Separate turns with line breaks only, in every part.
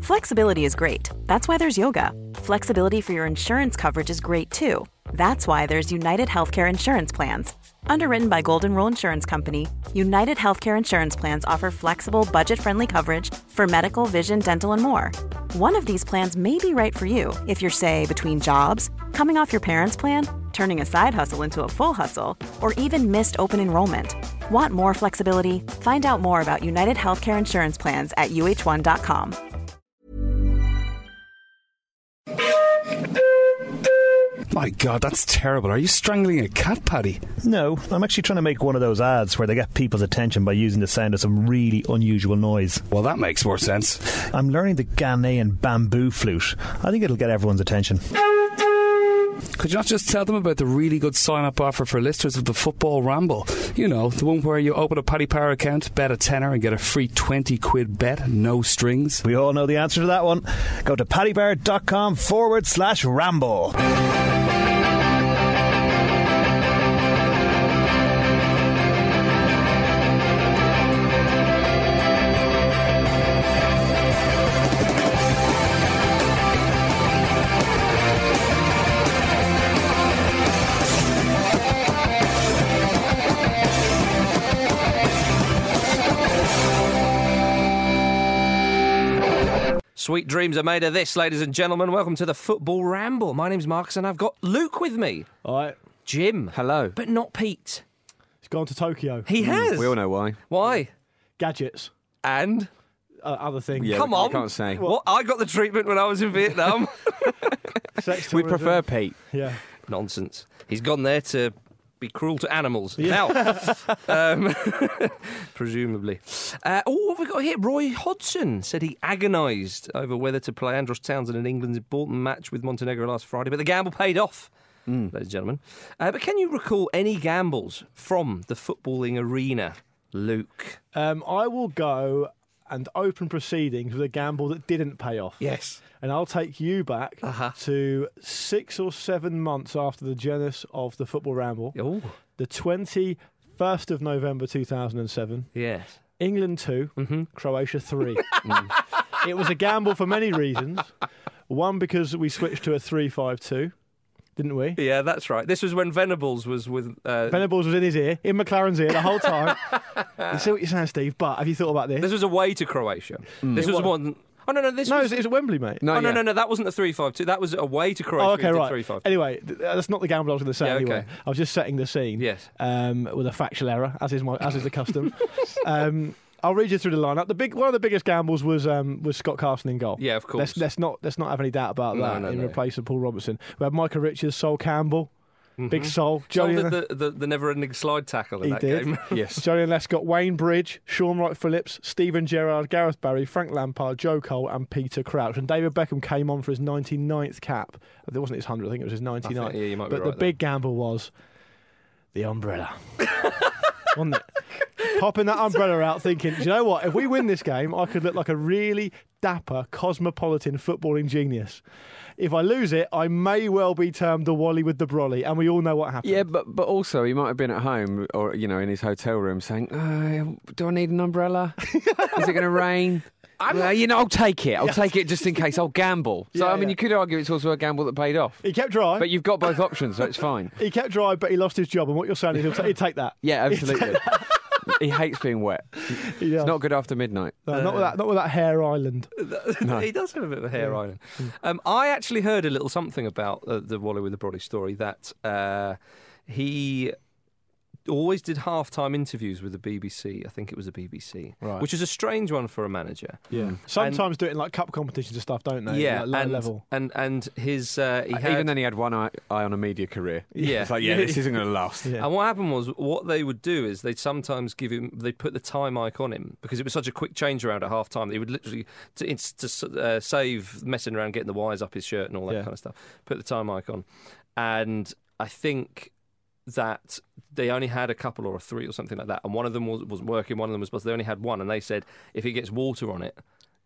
Flexibility is great. That's why there's yoga. Flexibility for your insurance coverage is great too. That's why there's United Healthcare Insurance Plans. Underwritten by Golden Rule Insurance Company, United Healthcare Insurance Plans offer flexible, budget-friendly coverage for medical, vision, dental, and more. One of these plans may be right for you if you're, say, between jobs, coming off your parents' plan, turning a side hustle into a full hustle, or even missed open enrollment. Want more flexibility? Find out more about United Healthcare Insurance Plans at uh1.com.
My God, that's terrible. Are you strangling a cat, Paddy?
No, I'm actually trying to make one of those ads where they get people's attention by using the sound of some really unusual noise.
Well, that makes more sense.
I'm learning the Ghanaian bamboo flute. I think it'll get everyone's attention.
Could you not just tell them about the really good sign-up offer for listeners of the Football Ramble? You know, the one where you open a Paddy Power account, bet a tenner and get a free 20 quid bet, no strings.
We all know the answer to that one. Go to paddypower.com/ramble.
Sweet dreams are made of this, ladies and gentlemen. Welcome to the Football Ramble. My name's Marcus and I've got Luke with me.
All right.
Jim.
Hello.
But not Pete.
He's gone to Tokyo.
He has.
We all know why.
Why?
Gadgets.
And?
Other things.
Yeah,
Come
we
on.
can't say.
What? I got the treatment when I was in Vietnam.
Sex
We
tourism.
prefer Pete.
Yeah.
Nonsense. He's gone there to be cruel to animals.
Yeah.
Now, presumably. What have we got here? Roy Hodgson said he agonised over whether to play Andros Townsend in England's important match with Montenegro last Friday, but the gamble paid off, ladies and gentlemen. But can you recall any gambles from the footballing arena, Luke?
I will go and open proceedings with a gamble that didn't pay off.
Yes.
And I'll take you back
Uh-huh.
to 6 or 7 months after the genesis of the Football Ramble.
Oh,
The 21st of November 2007.
yes.
England 2,
Mm-hmm.
Croatia 3. It was a gamble for many reasons. One, because we switched to a 3-5-2, didn't we?
Yeah, that's right. This was when Venables was with...
Venables was in his ear, in McLaren's ear the whole time. You see what you're saying, Steve, but have you thought about this?
This was away to Croatia. This was one... Oh, no, this
No,
was...
it was at Wembley, mate.
No,
Oh,
yeah.
no, that wasn't the 3-5-2. That was away to Croatia.
Oh, okay,
we did
right.
3-5-2.
Anyway, that's not the gamble I was going to say.
Yeah,
anyway,
okay.
I was just setting the scene.
Yes.
With a factual error, as is the custom. I'll read you through the lineup. One of the biggest gambles was Scott Carson in goal.
Yeah, of course.
Let's not have any doubt about that.
No.
Replace of Paul Robertson. We had Micah Richards, Sol Campbell, big Sol.
Joel
Johnny
did the never-ending slide tackle in
He
that
did.
game.
Yes.
Johnny Lescott, Wayne Bridge, Sean Wright-Phillips, Stephen Gerrard, Gareth Barry, Frank Lampard, Joe Cole and Peter Crouch. And David Beckham came on for his 99th cap. It wasn't his 100th, I think it was his 99th.
Yeah, you might be
But
right
the big gamble was the umbrella. Wasn't it? Popping that umbrella out thinking, do you know what? If we win this game, I could look like a really dapper, cosmopolitan footballing genius. If I lose it, I may well be termed the Wally with the brolly, and we all know what happened.
Yeah, but also he might have been at home or in his hotel room saying, "Do I need an umbrella? Is it going to rain?" I'll take it. I'll take it just in case. I'll gamble. So
Yeah.
you could argue it's also a gamble that paid off.
He kept dry.
But you've got both options, so it's fine.
He kept dry, but he lost his job. And what you're saying is he'd take that.
Yeah, absolutely. He hates being wet.
Yeah.
It's not good after midnight.
No, not with that hair island.
No.
He does have a bit of a hair island. I actually heard a little something about the Wally with the Brolly story, that he always did half-time interviews with the BBC. I think it was the BBC,
Right.
which is a strange one for a manager.
Yeah. Sometimes do it in like cup competitions and stuff, don't they?
Yeah,
like low level.
and his he had,
Even then, he had one eye on a media career.
Yeah.
It's like, this isn't going to last.
Yeah.
And what happened was, what they would do is they'd sometimes they'd put the time icon in, because it was such a quick change around at half time. They would literally, to save messing around getting the wires up his shirt and all that kind of stuff, put the time icon. And I think that they only had a couple or a three or something like that, and one of them wasn't working, one of them was, they only had one, and they said if it gets water on it,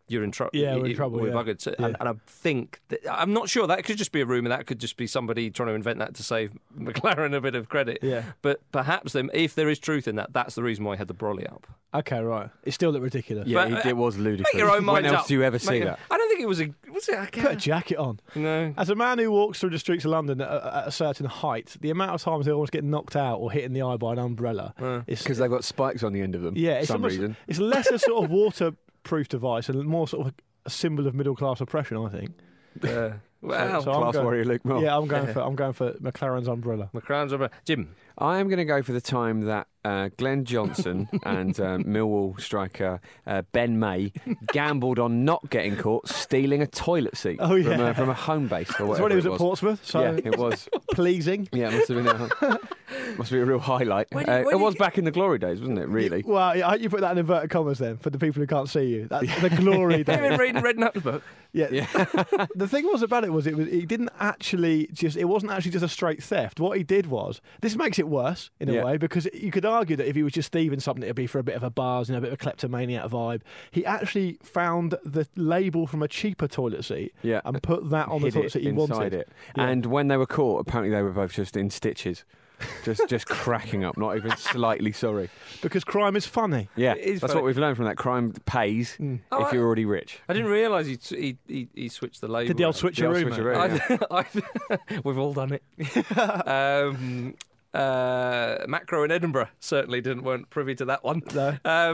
you're in trouble.
Yeah, we're in trouble,
We're
yeah.
buggered. So,
Yeah.
and I think I'm not sure. That could just be a rumour. That could just be somebody trying to invent that to save McLaren a bit of credit.
Yeah.
But perhaps if there is truth in that, that's the reason why he had the brolly up.
Okay, right. It still looked ridiculous.
Yeah,
But,
it was ludicrous.
Make your own mind
when else
up.
do you ever see
Make-
that?
I don't think it was a. Was it?
Put a jacket on.
No.
As a man who walks through the streets of London at a certain height, the amount of times they almost get knocked out or hit in the eye by an umbrella is
Because they've got spikes on the end of them
yeah,
for
it's
some
almost,
reason.
it's less a sort of waterproof device and more sort of a symbol of middle class oppression, I think.
Well,
So I'm
Class
going-
warrior Luke Moore.
Yeah, I'm going for McLaren's umbrella.
McLaren's over. Jim.
I am going to go for the time that Glenn Johnson and Millwall striker Ben May gambled on not getting caught stealing a toilet seat
Oh, yeah.
from a home base or
That's
whatever
when he was
it
at Portsmouth, so
Yeah, it was.
pleasing.
Yeah, it must be a real highlight. It was back in the glory days, wasn't it? Really?
Well, I hope you put that in inverted commas then for the people who can't see you. That's the glory
Have you been
days.
reading Redknapp's book?
Yeah.
Yeah.
The thing was about it was he didn't actually it wasn't actually just a straight theft. What he did was, this makes it worse in a
Yeah.
way, because you could argue that if he was just thieving something, it'd be for a bit of a buzz, a bit of a kleptomaniac vibe. He actually found the label from a cheaper toilet seat
Yeah.
and put that on the
Hid
toilet
it
seat he
inside
wanted.
it.
Yeah.
And when they were caught, apparently they were both just in stitches. Just cracking up, not even slightly sorry.
Because crime is funny.
Yeah,
It is
that's
funny.
what we've learned from that. Crime pays
Oh,
if you're already rich.
I didn't realise he switched the label.
Did the old
around.
switcheroo,
switcheroo.
mate?
We've all done it. Macro in Edinburgh certainly weren't privy to that one.
No.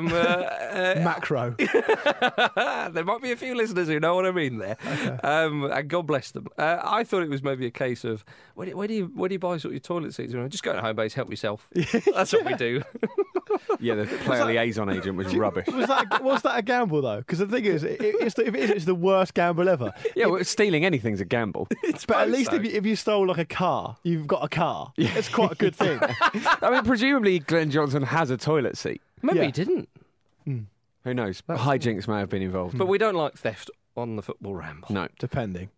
Macro.
There might be a few listeners who know what I mean there, and God bless them. I thought it was maybe a case of where do you buy sort of your toilet seats? Just go to home base, help yourself. That's what we do.
Yeah, the player liaison agent was rubbish.
Was that a gamble though? Because the thing is, if it is, it's the worst gamble ever.
Yeah, well, stealing anything's a gamble.
But at least if you stole like a car, you've got a car. It's quite a good thing.
I mean, presumably Glenn Johnson has a toilet seat.
Maybe
Yeah.
he didn't,
Who knows? Hijinks may have been involved.
but we don't like theft on the football ramble.
No.
Depending.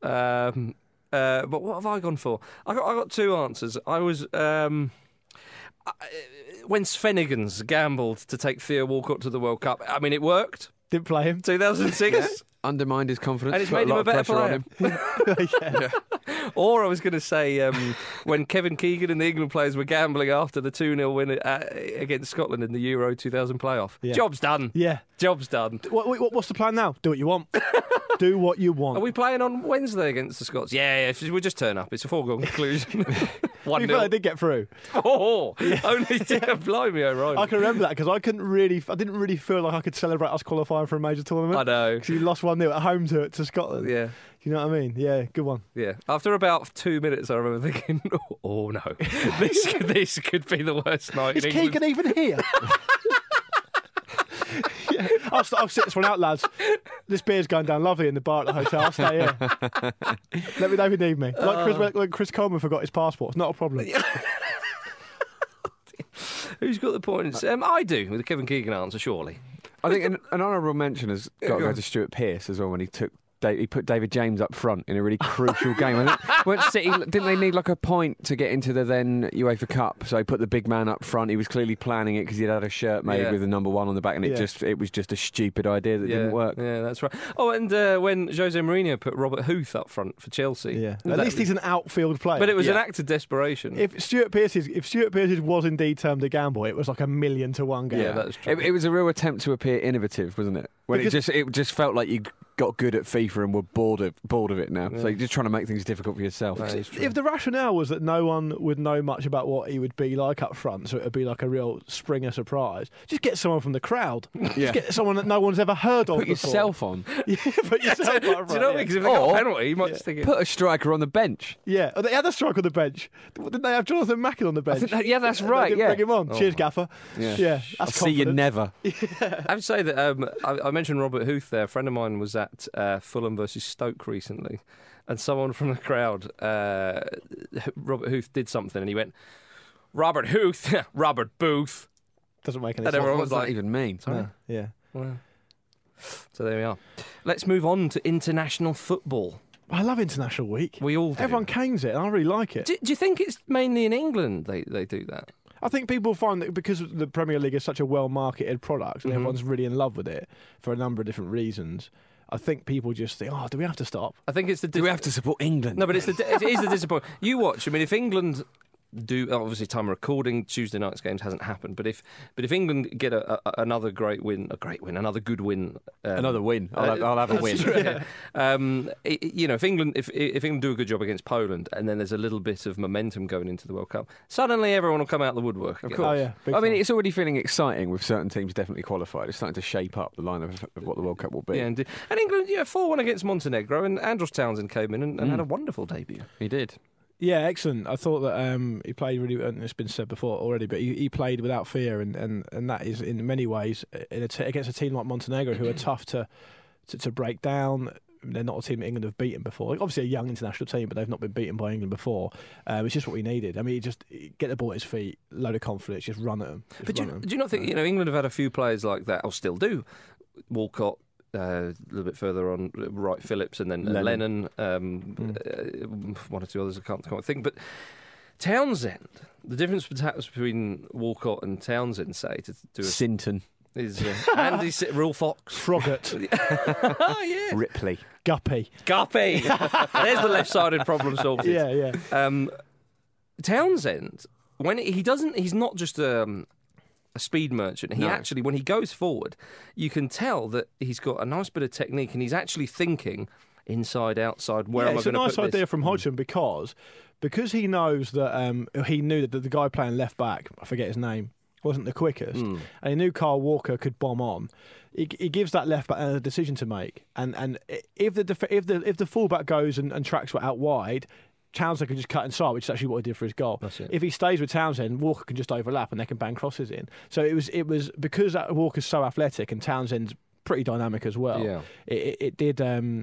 But what have I gone for? I got two answers. I was when Svenigans gambled to take Theo Walcott to the World Cup. I mean, it worked.
Didn't play him.
2006.
Undermined his confidence.
And it's
put
made him
lot
a
of
better
pressure on
player.
him.
Or I was going to say when Kevin Keegan and the England players were gambling after the 2-0 win against Scotland in the Euro 2000 playoff.
Yeah.
Job's done.
Yeah.
Job's done.
What's the plan now? Do what you want. Do what you want.
Are we playing on Wednesday against the Scots? Yeah, we'll just turn up. It's a foregone conclusion.
To be fair, they
1-0.
did get through.
Oh, only blimey, O'Reilly.
I can remember that because I didn't really feel like I could celebrate us qualifying for a major tournament.
I know.
Because you lost 1-0 at home to Scotland.
Yeah.
You know what I mean? Yeah, good one.
Yeah. After about 2 minutes, I remember thinking, "Oh no, this could be the worst night
Is
in England."
Keegan even here? Yeah. I'll sit this one out, lads. This beer's going down lovely in the bar at the hotel. I'll stay here. Let me know if you need me. Like Chris Coleman forgot his passport. It's not a problem.
Who's got the points? I do with the Kevin Keegan answer, surely.
I think an honourable mention has got to go to Stuart Pearce as well when he put David James up front in a really crucial game. I think, weren't City, didn't they need like a point to get into the then UEFA Cup? So he put the big man up front. He was clearly planning it because he'd had a shirt made with the number 1 on the back, and it was just a stupid idea that didn't work.
Yeah, that's right. Oh, and when Jose Mourinho put Robert Huth up front for Chelsea.
Yeah. At least he's an outfield player.
But it was an act of desperation.
If Stuart Pearce's was indeed termed a gamble, it was like 1,000,000 to 1 game.
Yeah, that's true.
It was a real attempt to appear innovative, wasn't it? When it just felt like you got good at FIFA and were bored of it now. So you're just trying to make things difficult for yourself.
If the rationale was that no one would know much about what he would be like up front, so it would be like a real Springer surprise, just get someone from the crowd. Just get someone that no one's ever heard of
Put
before.
yourself on.
Put yourself up front.
Do you know what? Because if they got a penalty, you might just think
Put a striker on the bench.
Yeah, they had a strike on the bench. Didn't they have Jonathan Mackin on the bench?
That's
They
right.
didn't
Yeah.
bring him on. Cheers, Gaffer.
Yeah.
That's
I'll see you
confidence.
never.
I have to say that I mentioned Robert Huth there. A friend of mine was at Fulham versus Stoke recently, and someone from the crowd, Robert Huth, did something, and he went, "Robert Huth, Robert Booth."
Doesn't make any
And
sense.
everyone
What
was
does that
like,
even mean?
No, yeah.
Well, so there we are. Let's move on to international football.
I love International Week.
We all do.
Everyone canes it, and I really like it.
Do you think it's mainly in England they do that?
I think people find that because the Premier League is such a well-marketed product and everyone's really in love with it for a number of different reasons, I think people just think, do we have to stop?
I think it's the.
Do we have to support England?
No, but it is the disappointment. You watch. I mean, if England do, obviously time of recording, Tuesday night's games hasn't happened. But if England get another another good win,
another win. I'll have a win.
If England do a good job against Poland, and then there's a little bit of momentum going into the World Cup, suddenly everyone will come out the woodwork.
Of course.
Oh, yeah.
I mean, it's already feeling exciting with certain teams definitely qualified. It's starting to shape up the line of what the World Cup will be.
Yeah, and England, 4-1 against Montenegro, and Andros Townsend came in and had a wonderful debut.
He did.
Yeah, excellent. I thought that he played really, and it's been said before already, but he played without fear, and that is in many ways against a team like Montenegro, who are tough to break down. They're not a team that England have beaten before. Obviously, a young international team, but they've not been beaten by England before. It's just what we needed. I mean, just get the ball at his feet, load of confidence, just run at them.
But do you not think England have had a few players like that, or still do? Walcott. A little bit further on, Wright Phillips, and then Lennon, one or two others I can't think. But Townsend, the difference between Walcott and Townsend, say, to do
Sinton
is Andy Real Fox,
Froggatt,
oh yeah,
Ripley,
Guppy.
There's the left-sided problem sorted.
Yeah.
Townsend, when he's not just a speed merchant. He actually, when he goes forward, you can tell that he's got a nice bit of technique, and he's actually thinking inside, outside. Where am I going to put this?
It's a nice idea from Hodgson because he knows that he knew that the guy playing left back, I forget his name, wasn't the quickest, and he knew Kyle Walker could bomb on. He gives that left back a decision to make, and if the fullback goes and tracks out wide, Townsend can just cut inside, which is actually what he did for his goal. If he stays with Townsend, Walker can just overlap and they can bang crosses in. So it was because Walker's so athletic and Townsend's pretty dynamic as well. Yeah. It did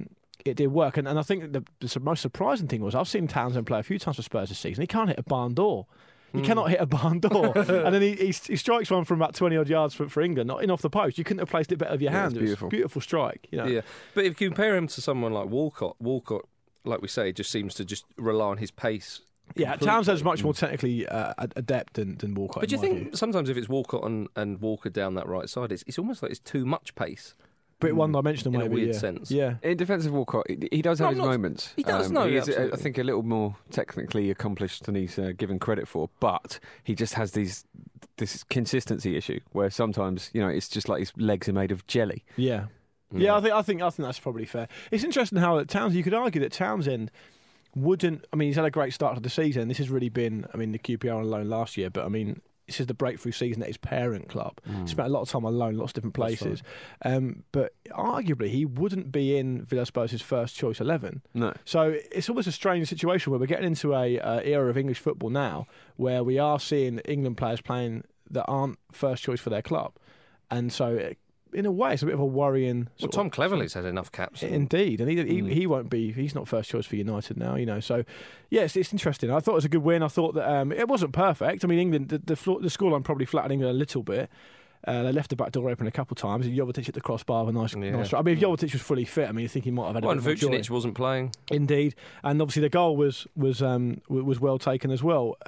work, and I think the most surprising thing was I've seen Townsend play a few times for Spurs this season. He can't hit a barn door. He cannot hit a barn door, and then he strikes one from about 20 odd yards for England, not in off the post. You couldn't have placed it better with your hand. It was a beautiful strike.
Yeah, but if you compare him to someone like Walcott, like we say, just seems to just rely on his pace.
Yeah, Townsend's much more technically adept than Walcott.
But do you think sometimes if it's Walcott and Walker down that right side, it's almost like it's too much pace?
Bit one-dimensional,
in
maybe,
a weird sense.
Yeah.
In defence of Walcott, he does have his moments.
He does,
he is, I think, a little more technically accomplished than he's given credit for, but he just has this consistency issue where sometimes, it's just like his legs are made of jelly.
Yeah. Yeah, I think that's probably fair. It's interesting how Townsend. You could argue that Townsend wouldn't. I mean, he's had a great start to the season. This has really been. I mean, the QPR on loan last year, but I mean, this is the breakthrough season at his parent club. He spent a lot of time on loan, lots of different places. But arguably, he wouldn't be in Villas-Boas' first choice 11.
No.
So it's almost a strange situation where we're getting into a era of English football now, where we are seeing England players playing that aren't first choice for their club, and so. In a way, it's a bit of a worrying.
Tom Cleverley's had enough caps.
Indeed, and he won't be. He's not first choice for United now. So, yes, it's interesting. I thought it was a good win. I thought that it wasn't perfect. I mean, England, the scoreline probably flattered England a little bit. They left the back door open a couple of times. Jovetic hit the crossbar with a nice strike. I mean, if Jovetic was fully fit, I mean, you think he might have had.
And Vucinic wasn't playing.
Indeed, and obviously the goal was well taken as well.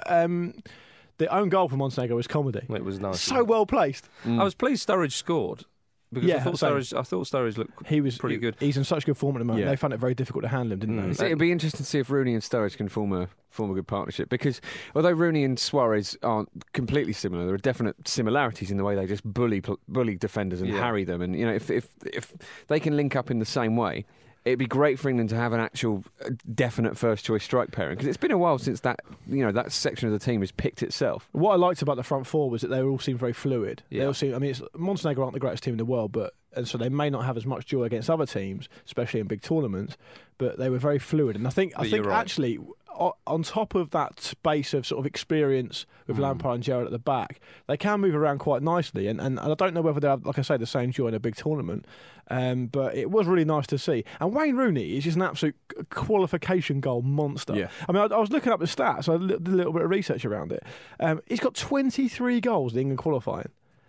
The own goal from Montenegro was comedy.
It was nice.
So well placed.
I was pleased Sturridge scored. Because I thought Sturridge looked pretty good.
He's in such good form at the moment. They found it very difficult to handle him, didn't they?
It'd be interesting to see if Rooney and Sturridge can form a good partnership. Because although Rooney and Suarez aren't completely similar, there are definite similarities in the way they just bully defenders and harry them. And if they can link up in the same way, it'd be great for England to have an actual definite first choice strike pairing, because it's been a while since that section of the team has picked itself.
What I liked about the front four was that they all seemed very fluid.
Yeah.
They all seem. I mean, Montenegro aren't the greatest team in the world, and so they may not have as much joy against other teams, especially in big tournaments. But they were very fluid, and I think right. Actually, on top of that space of sort of experience with Lampard and Gerrard at the back, they can move around quite nicely. And I don't know whether they have, like I say, the same joy in a big tournament. But it was really nice to see. And Wayne Rooney is just an absolute qualification goal monster.
Yeah. I
mean, I was looking up the stats. I did a little bit of research around it. He's got 23 goals in England qualifying.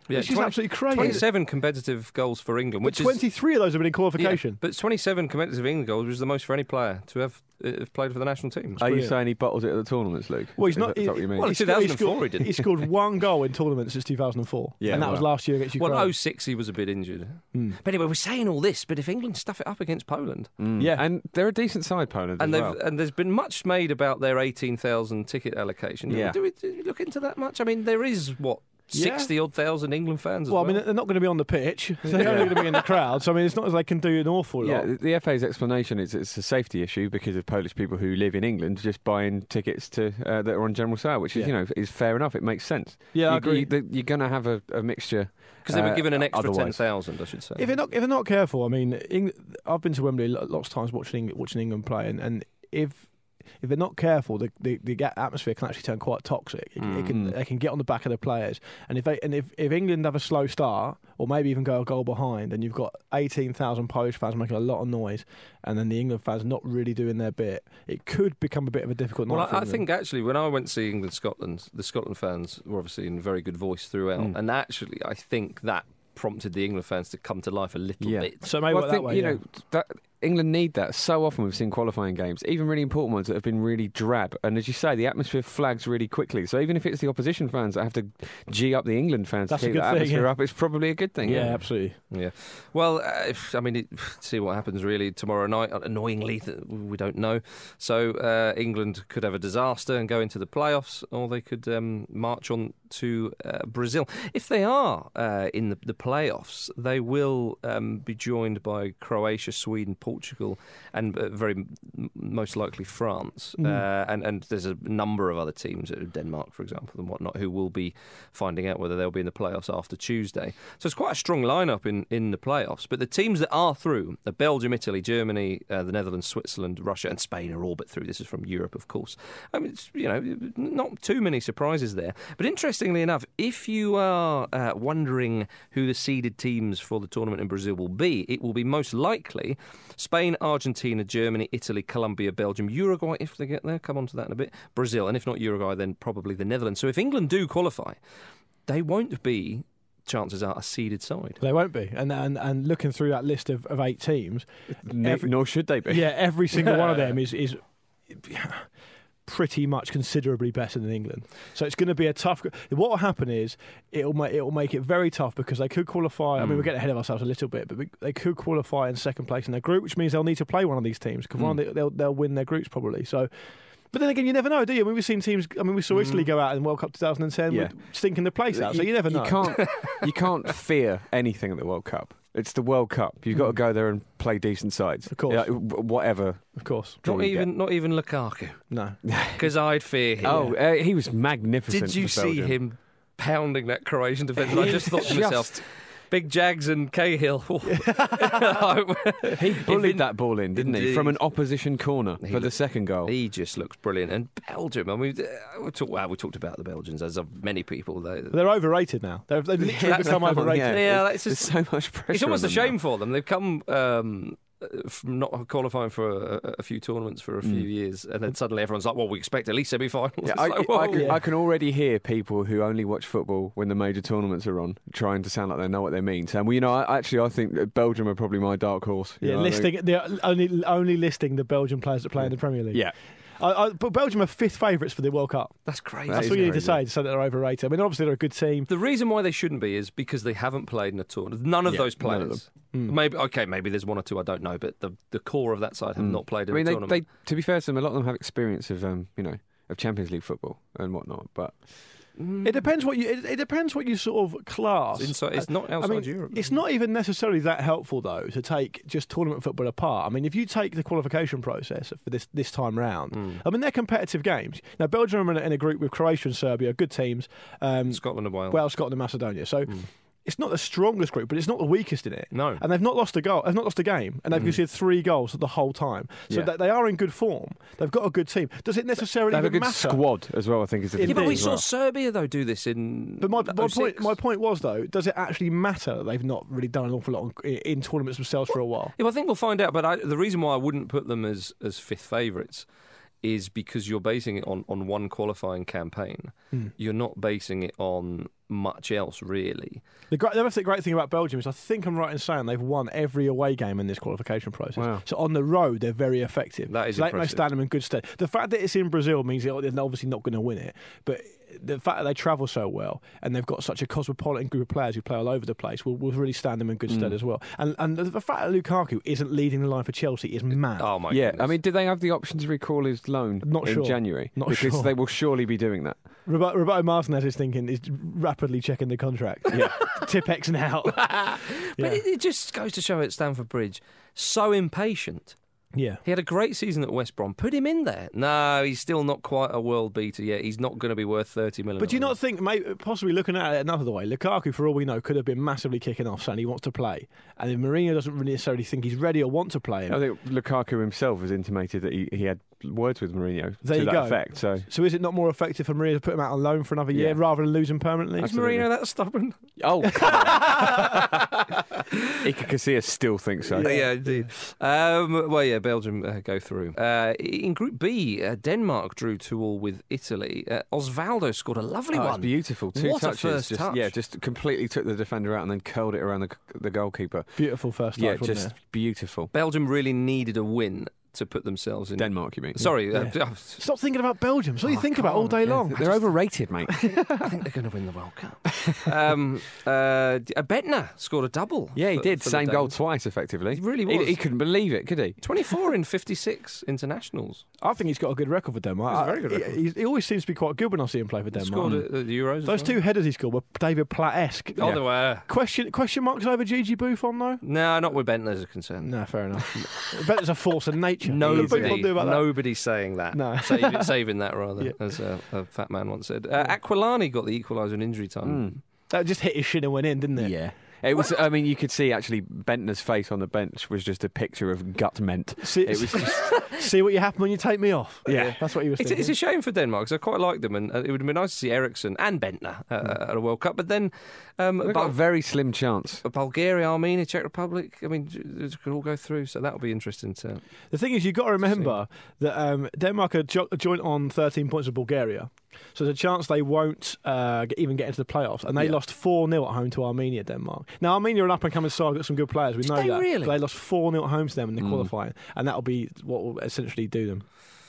Which is absolutely crazy.
27 competitive goals for England,
But
which
23 of those have been in
is
qualification.
but 27 competitive England goals was the most for any player to have played for the national team.
Are you
brilliant.
saying he bottles it at the tournaments, Luke?
Well, he's not.
Is that what you mean?
Well, in 2004 he didn't.
He scored one goal in tournaments since 2004.
Yeah,
and that was
well.
last year against Ukraine.
Well, 06 he was a bit injured. But anyway, we're saying all this, but if England stuff it up against Poland,
Yeah.
And they're a decent side, Poland,
and
as well.
there's been much made about their 18,000 ticket allocation.
Yeah.
Do we look into that much? I mean, there is, what,
Yeah.
60-odd thousand England fans as
Well,
well?
I mean, they're not going to be on the pitch. So they're only going to be in the crowd. So, I mean, it's not as they can do an awful lot.
Yeah, the FA's explanation is it's a safety issue because of Polish people who live in England just buying tickets to that are on general sale, which is is fair enough. It makes sense.
Yeah, I agree.
You're going to have a mixture
Because they were given an extra
otherwise.
10,000, I should say.
If they're not careful, I mean, I've been to Wembley lots of times watching England play, and if they're not careful, the atmosphere can actually turn quite toxic. They can get on the back of the players, and if England have a slow start or maybe even go a goal behind, and you've got 18,000 Polish fans making a lot of noise, and then the England fans not really doing their bit, it could become a bit of a difficult night.
Well,
for
I
England.
think actually when I went to see England-Scotland, the Scotland fans were obviously in very good voice throughout, and actually I think that prompted the England fans to come to life a little bit.
So maybe
Well, I
that
think
way,
that England need that. So often we've seen qualifying games, even really important ones that have been really drab. And as you say, the atmosphere flags really quickly. So even if it's the opposition fans that have to G up the England fans
That's
to
a
keep
good
the
thing,
atmosphere
yeah.
up, it's probably a good thing.
Yeah, absolutely.
Yeah. Well, see what happens really tomorrow night. Annoyingly, we don't know. So England could have a disaster and go into the playoffs, or they could march on to Brazil. If they are in the playoffs, they will be joined by Croatia, Sweden, Portugal, and very most likely France. And there's a number of other teams, Denmark, for example, and whatnot, who will be finding out whether they'll be in the playoffs after Tuesday. So it's quite a strong lineup in the playoffs. But the teams that are through are Belgium, Italy, Germany, the Netherlands, Switzerland, Russia, and Spain are all but through. This is from Europe, of course. I mean, it's, not too many surprises there. But interestingly enough, if you are wondering who the seeded teams for the tournament in Brazil will be, it will be most likely Spain, Argentina, Germany, Italy, Colombia, Belgium, Uruguay, if they get there, come on to that in a bit, Brazil, and if not Uruguay, then probably the Netherlands. So if England do qualify, they won't be, chances are, a seeded side.
They won't be. And looking through that list of 8 teams,
Nor should they be.
yeah, every single one of them is pretty much considerably better than England. So it's going to be a tough. What will happen is it'll make it very tough because they could qualify. I mean, we're getting ahead of ourselves a little bit, but they could qualify in second place in their group, which means they'll need to play one of these teams because they'll win their groups probably. So. But then again, you never know, do you? I mean, we've seen teams. I mean, we saw Italy go out in World Cup 2010 with stinking the place out. So you never know.
You can't fear anything at the World Cup. It's the World Cup. You've got to go there and play decent sides.
Of course.
Yeah, whatever.
Of course.
Not even Lukaku,
No.
because I'd fear him.
Oh, he was magnificent.
Did you
for
see
Belgium.
him pounding that Croatian defence? I just thought to myself, Big Jags and Cahill.
He bullied that ball in, didn't he?
Indeed.
From an opposition corner for the second goal.
He just looks brilliant. And Belgium, I mean, we talked about the Belgians, as of many people.
They're overrated now. They've literally become overrated.
It's
There's so much pressure.
It's almost a
on them
shame for them. They've come from not qualifying for a few tournaments for a few years, and then suddenly everyone's like, well, we expect at least semi-finals.
Yeah,
It's like,
I can already hear people who only watch football when the major tournaments are on trying to sound like they know what they mean. So, well, I think that Belgium are probably my dark horse.
They're only listing the Belgian players that play in the Premier League.
Yeah.
But Belgium are 5th favourites for the World Cup.
That's crazy.
That's
is
all you need to
crazy.
say that they're overrated. I mean, obviously they're a good team.
The reason why they shouldn't be is because they haven't played in a tournament. None of those
none of
players. Maybe there's one or two, I don't know, but the core of that side have not played in a tournament.
they to be fair to them, a lot of them have experience of of Champions League football and whatnot. But
It depends what you sort of class.
It's not outside Europe.
It's not even necessarily that helpful though to take just tournament football apart. I mean, if you take the qualification process for this time round, I mean they're competitive games. Now Belgium are in a group with Croatia and Serbia, good teams.
Scotland and Wales.
Wales, Scotland, and Macedonia. So. It's not the strongest group, but it's not the weakest in it.
No.
And they've not lost a goal. They've not lost a game, and they've conceded 3 goals the whole time. So they are in good form. They've got a good team. Does it necessarily
they have a
even
good
matter?
squad as well. I think is the
Yeah,
thing
but we
as
saw
well.
Serbia though do this in.
But my
06.
point was though, does it actually matter that they've not really done an awful lot in tournaments themselves for a while?
Yeah, well, I think we'll find out. But the reason why I wouldn't put them as 5th favourites is because you're basing it on one qualifying campaign. You're not basing it on much else, really.
The great thing about Belgium is I think I'm right in saying they've won every away game in this qualification process.
Wow.
So on the road, they're very effective.
That is
so
impressive.
they stand them in good stead. The fact that it's in Brazil means they're obviously not going to win it, but the fact that they travel so well and they've got such a cosmopolitan group of players who play all over the place will really stand them in good stead as well. And the fact that Lukaku isn't leading the line for Chelsea is mad.
Oh my
Yeah,
goodness.
I mean, did they have the option to recall his loan
Not
in
sure.
January?
Not
because
sure.
they will surely be doing that.
Roberto Martinez is rapidly checking the contract.
Yeah.
Tip-Xing out.
But it just goes to show at Stamford Bridge, so impatient.
Yeah.
He had a great season at West Brom. Put him in there. No, he's still not quite a world beater yet. He's not going to be worth 30 million.
But do you not think, possibly looking at it another way, Lukaku, for all we know, could have been massively kicking off saying he wants to play. And if Mourinho doesn't really necessarily think he's ready or want to play him.
I think Lukaku himself has intimated that he had words with Mourinho
There
to
you
that
go.
effect. So
is it not more effective for Mourinho to put him out on loan for another year
Yeah.
rather than lose him permanently?
Is Mourinho that stubborn?
oh, come on. Iker Casillas still thinks so.
Yeah, indeed. Belgium go through. In Group B, Denmark drew 2-2 with Italy. Osvaldo scored a lovely
Oh, it's
one.
beautiful. Two
What a
touches.
first
just,
touch.
Yeah, just completely took the defender out and then curled it around the goalkeeper.
Beautiful first touch,
Yeah,
wasn't
just
it?
beautiful.
Belgium really needed a win to put themselves in.
Denmark, you mean?
Sorry.
Stop thinking about Belgium. That's all you think about all day long.
They're overrated, mate.
I think they're going to win the World Cup. Bentner scored a double.
Yeah, he
for-
did.
for the
Same goal
Danes.
twice, effectively.
He really was.
He couldn't believe it, could he?
24 in 56 internationals.
I think he's got a good record for Denmark.
It's a very good record.
He always seems to be quite good when I see him play for Denmark.
Scored at the Euros. as
Those
well.
two headers he scored were David Platt-esque.
Oh, they were.
Question marks over Gigi Buffon, though?
No, not with Bentner's concerned.
No, fair enough. Bentner's a force of nature.
Nobody,
do about that.
nobody's saying that.
No.
Saving that rather,
Yeah.
as a fat man once said. Aquilani got the equaliser in injury time.
That just hit his shin and went in, didn't it?
Yeah. It was. I mean, you could see actually Bentner's face on the bench was just a picture of gut-ment.
See,
It was just,
see what you happen when you take me off.
Yeah.
That's what he was thinking.
It's a shame for Denmark because I quite like them, and it would have been nice to see Eriksson and Bentner at a World Cup. But then,
they've got a very slim chance.
Bulgaria, Armenia, Czech Republic. I mean, it could all go through, so that'll be interesting to.
The thing is, you've got to remember that Denmark are joint on 13 points with Bulgaria. So there's a chance they won't even get into the playoffs. And they lost 4-0 at home to Armenia, Denmark. Now, Armenia are an up-and-coming side, got some good players. We know
they
that.
really?
But they lost 4-0 at home to them in the qualifying. And that'll be what will essentially do them.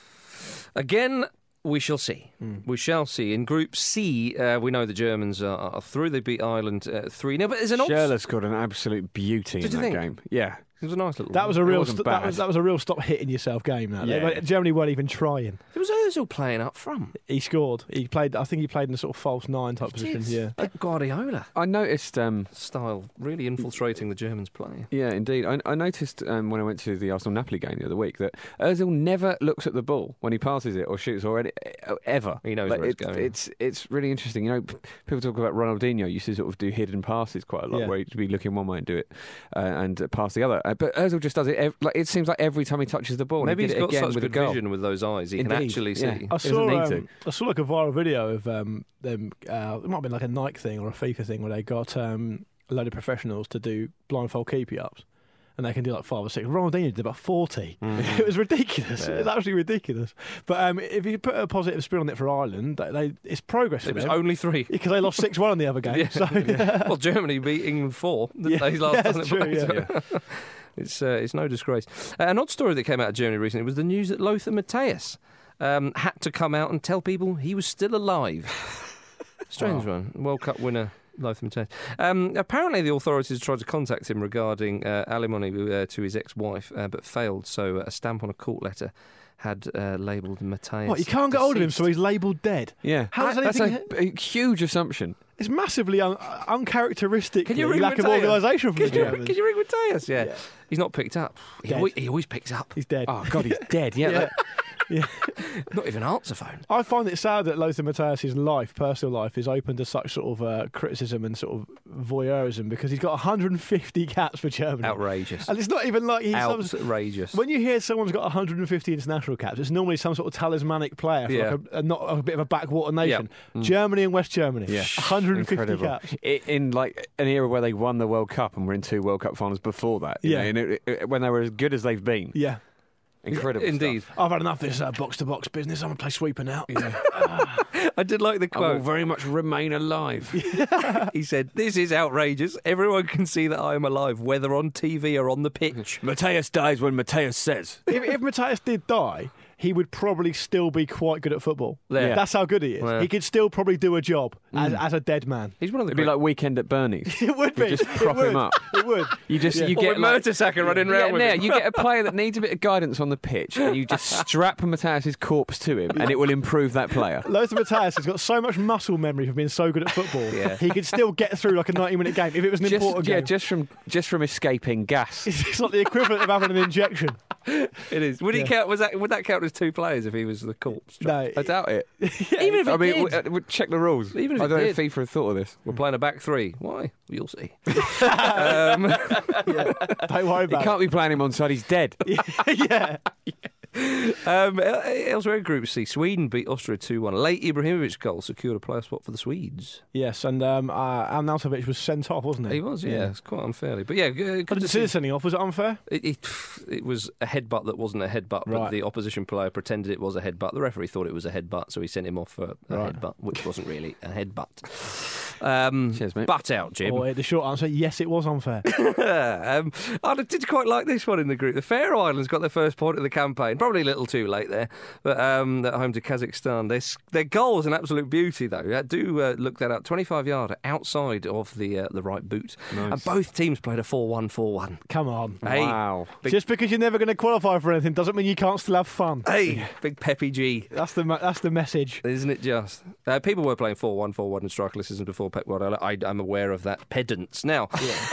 Again, we shall see. We shall see. In Group C, we know the Germans are through. They beat Ireland 3-0. But there's an
Schürrle scored an absolute beauty
Did
in
you
that
think?
game. Yeah.
It was a nice little.
That was a real
wasn't bad.
that was a real stop hitting yourself game. That
Yeah.
Germany weren't even trying.
There was Ozil playing up front.
He scored. I think he played in a sort of false nine type position. Yeah.
Pep Guardiola
I noticed.
style, really infiltrating the Germans' play.
Yeah, indeed. I noticed when I went to the Arsenal-Napoli game the other week that Ozil never looks at the ball when he passes it or shoots or ever.
He knows where it's going.
It's really interesting. You know, people talk about Ronaldinho used to sort of do hidden passes quite a lot,
Yeah.
where he'd be looking one way and do it and pass the other. But Ozil just does it. It seems like every time he touches the ball,
Maybe
he
he's
did it
got
again
such
with a
good
goal.
vision with those eyes. He can
Indeed,
actually
yeah.
see.
I
He
saw
doesn't need
I saw like a viral video of them. It might have been like a Nike thing or a FIFA thing where they got a load of professionals to do blindfold keepy ups, and they can do like 5 or 6. Ronaldinho did about 40. It was ridiculous. It was absolutely ridiculous. But if you put a positive spin on it for Ireland, it's progress for
It was
them.
only 3.
Because they lost 6-1 in the other game.
Yeah.
So
Well, Germany beat England 4.
Yeah.
They last
Yeah,
time
that's
they
true,
played,
yeah.
so it's no disgrace. An odd story that came out of Germany recently was the news that Lothar Matthäus had to come out and tell people he was still alive. Strange one. World Cup winner Lothar Matthäus. Apparently the authorities tried to contact him regarding alimony to his ex-wife, but failed, so a stamp on a court letter had labelled Matthäus.
what, you can't get hold of him,
deceased.
so he's labelled dead.
Yeah,
How does
that's
anything-
a huge assumption.
It's massively uncharacteristic.
Can you ring
lack of
Matthäus?
organisation from the
Can you
Germans.
ring Matthäus? Yeah. He's not picked up. He
Dead.
always picks up.
He's dead.
Oh God, he's dead. Yeah,
Yeah.
Not even answer phone.
I find it sad that Lothar Matthäus' personal life, is open to such sort of criticism and sort of voyeurism because he's got 150 caps for Germany.
Outrageous.
And it's not even like he's
Outrageous.
when you hear someone's got 150 international caps, it's normally some sort of talismanic player for
Yeah.
like not a bit of a backwater nation. Germany and West Germany,
Yeah.
150
Incredible.
caps.
In like an era where they won the World Cup and were in 2 World Cup finals before that. You
Yeah.
know, and when they were as good as they've been.
Yeah.
Incredible
Indeed.
stuff.
I've had enough of this box-to-box business. I'm going to play sweeper now.
I did like the
I will
quote.
very much remain alive.
He said, "This is outrageous. Everyone can see that I am alive, whether on TV or on the pitch."
Mateus dies when Mateus says.
If Mateus did die, he would probably still be quite good at football.
Yeah.
That's how good he is.
Yeah.
He could still probably do a job as a dead man.
He's one of the
It'd be
great...
like Weekend at Bernie's.
It would
You
be.
just prop him up.
It would.
You just
Yeah.
you
Or
get
with
like,
Mertesacker running around with him.
you get a player that needs a bit of guidance on the pitch, and you just strap Mateus' corpse to him, and it will improve that player.
Lothar Matthäus has got so much muscle memory for being so good at football.
Yeah.
He could still get through like a 90-minute game if it was an important game.
just from escaping gas.
It's like the equivalent of having an injection.
It is. Would he
Yeah.
count? Would that count as 2 players if he was the corpse?
No.
I doubt it.
Even if
I
it
mean,
did.
we'll check the rules.
Even if
I
it
don't know
did.
if FIFA have thought of this.
We're playing a back 3. Why? You'll see.
Don't worry
You
about
can't be playing him on side. He's dead.
it. Yeah.
Elsewhere in Group C, Sweden beat Austria 2-1. Late Ibrahimovic goal secured a playoff spot for the Swedes.
Yes, and Arnautovic was sent off, wasn't he?
He was, yeah. It's quite unfairly. But yeah,
I
good
didn't
to
see the
see.
sending off. Was it unfair?
It was a headbutt that wasn't a headbutt, but
Right.
the opposition player pretended it was a headbutt. The referee thought it was a headbutt, so he sent him off for a
Right.
headbutt, which wasn't really a headbutt.
Cheers, mate.
Butt out, Jim.
Or the short answer, yes, it was unfair.
I did quite like this one in the group. The Faroe Islands got their first point of the campaign. Probably a little too late there, but at home to Kazakhstan. Their goal was an absolute beauty, though. Do look that up. 25-yarder outside of the right boot.
Nice.
And both teams played a 4-1-4-1.
Come on.
Hey,
Wow.
Just because you're never going to qualify for anything doesn't mean you can't still have fun.
Hey, big Peppy G.
That's the message.
Isn't it just? People were playing 4-1-4-1 in strikerless systems before Pep Guardiola. I'm aware of that. Pedants. Now,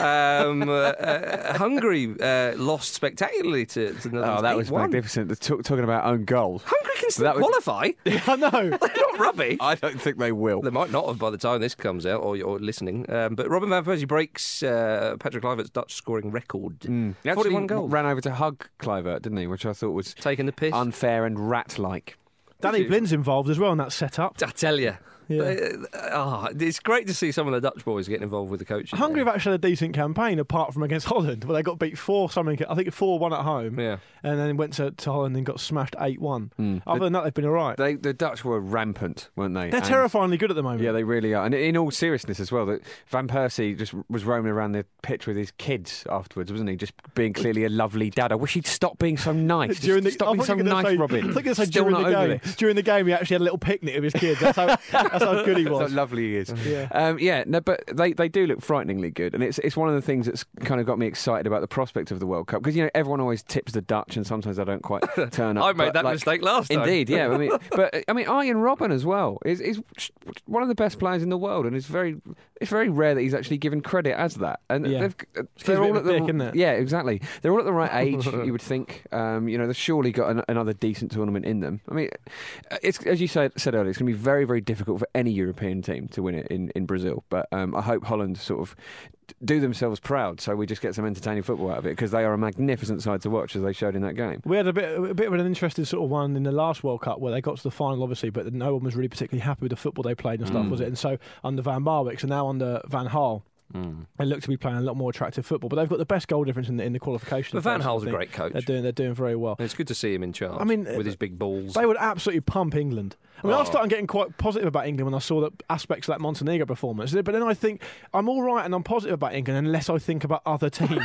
Hungary lost spectacularly to the Netherlands.
Oh, that was
8-1.
magnificent. Talking about own goals.
Hungary can still
That was-
qualify.
I know.
They're not rubbish.
I don't think they will.
They might not have by the time this comes out, or you're listening. But Robin van Persie breaks Patrick Kluivert's Dutch scoring record.
He actually
41 goals.
ran over to hug Kluivert, didn't he? Which I thought was
Taking the piss.
unfair and rat-like.
Danny Blin's involved as well in that setup.
I tell you.
Yeah.
It's great to see some of the Dutch boys getting involved with the coaching.
Hungary have actually had a decent campaign apart from against Holland, where they got beat 4-something. I think 4-1 at home,
Yeah.
and then went to Holland and got smashed 8-1. Other than that, they've been all right.
The Dutch were rampant, weren't they?
They're
And-
terrifyingly good at the moment.
Yeah, they really are. And in all seriousness as well, that Van Persie just was roaming around the pitch with his kids afterwards, wasn't he? Just being clearly a lovely dad. I wish he'd stop being so nice.
During the,
Stop being so nice, Robin.
I think it's like
Still
during
not
the
over
game.
this.
During the game, he actually had a little picnic with his kids. That's how good he
So
was.
lovely he is.
Yeah.
No, but they do look frighteningly good, and it's one of the things that's kind of got me excited about the prospect of the World Cup, because everyone always tips the Dutch, and sometimes they don't quite turn up.
I made
but,
that
like,
mistake last time.
Indeed, yeah. I mean, Ian Robben as well is one of the best players in the world, and it's very rare that he's actually given credit as that. And
Yeah.
they're
a
all
bit
at
of
the
a dick, isn't it?
yeah, exactly. They're all at the right age. You would think. They've surely got another decent tournament in them. I mean, it's as you said earlier, it's going to be very, very difficult for any European team to win it in Brazil. But I hope Holland sort of do themselves proud, so we just get some entertaining football out of it, because they are a magnificent side to watch, as they showed in that game.
We had a bit of an interesting sort of one in the last World Cup where they got to the final, obviously, but no one was really particularly happy with the football they played and stuff, was it? And so under Van Marwijk, and now under Van Gaal, they look to be playing a lot more attractive football. But they've got the best goal difference in the qualification.
But Van
phase, I
Gaal's a
think.
great coach.
They're doing very well.
It's good to see him in charge.
I mean,
with his big balls.
They would absolutely pump England. I mean, I was starting getting quite positive about England when I saw the aspects of that Montenegro performance. But then I think I'm all right and I'm positive about England unless I think about other teams.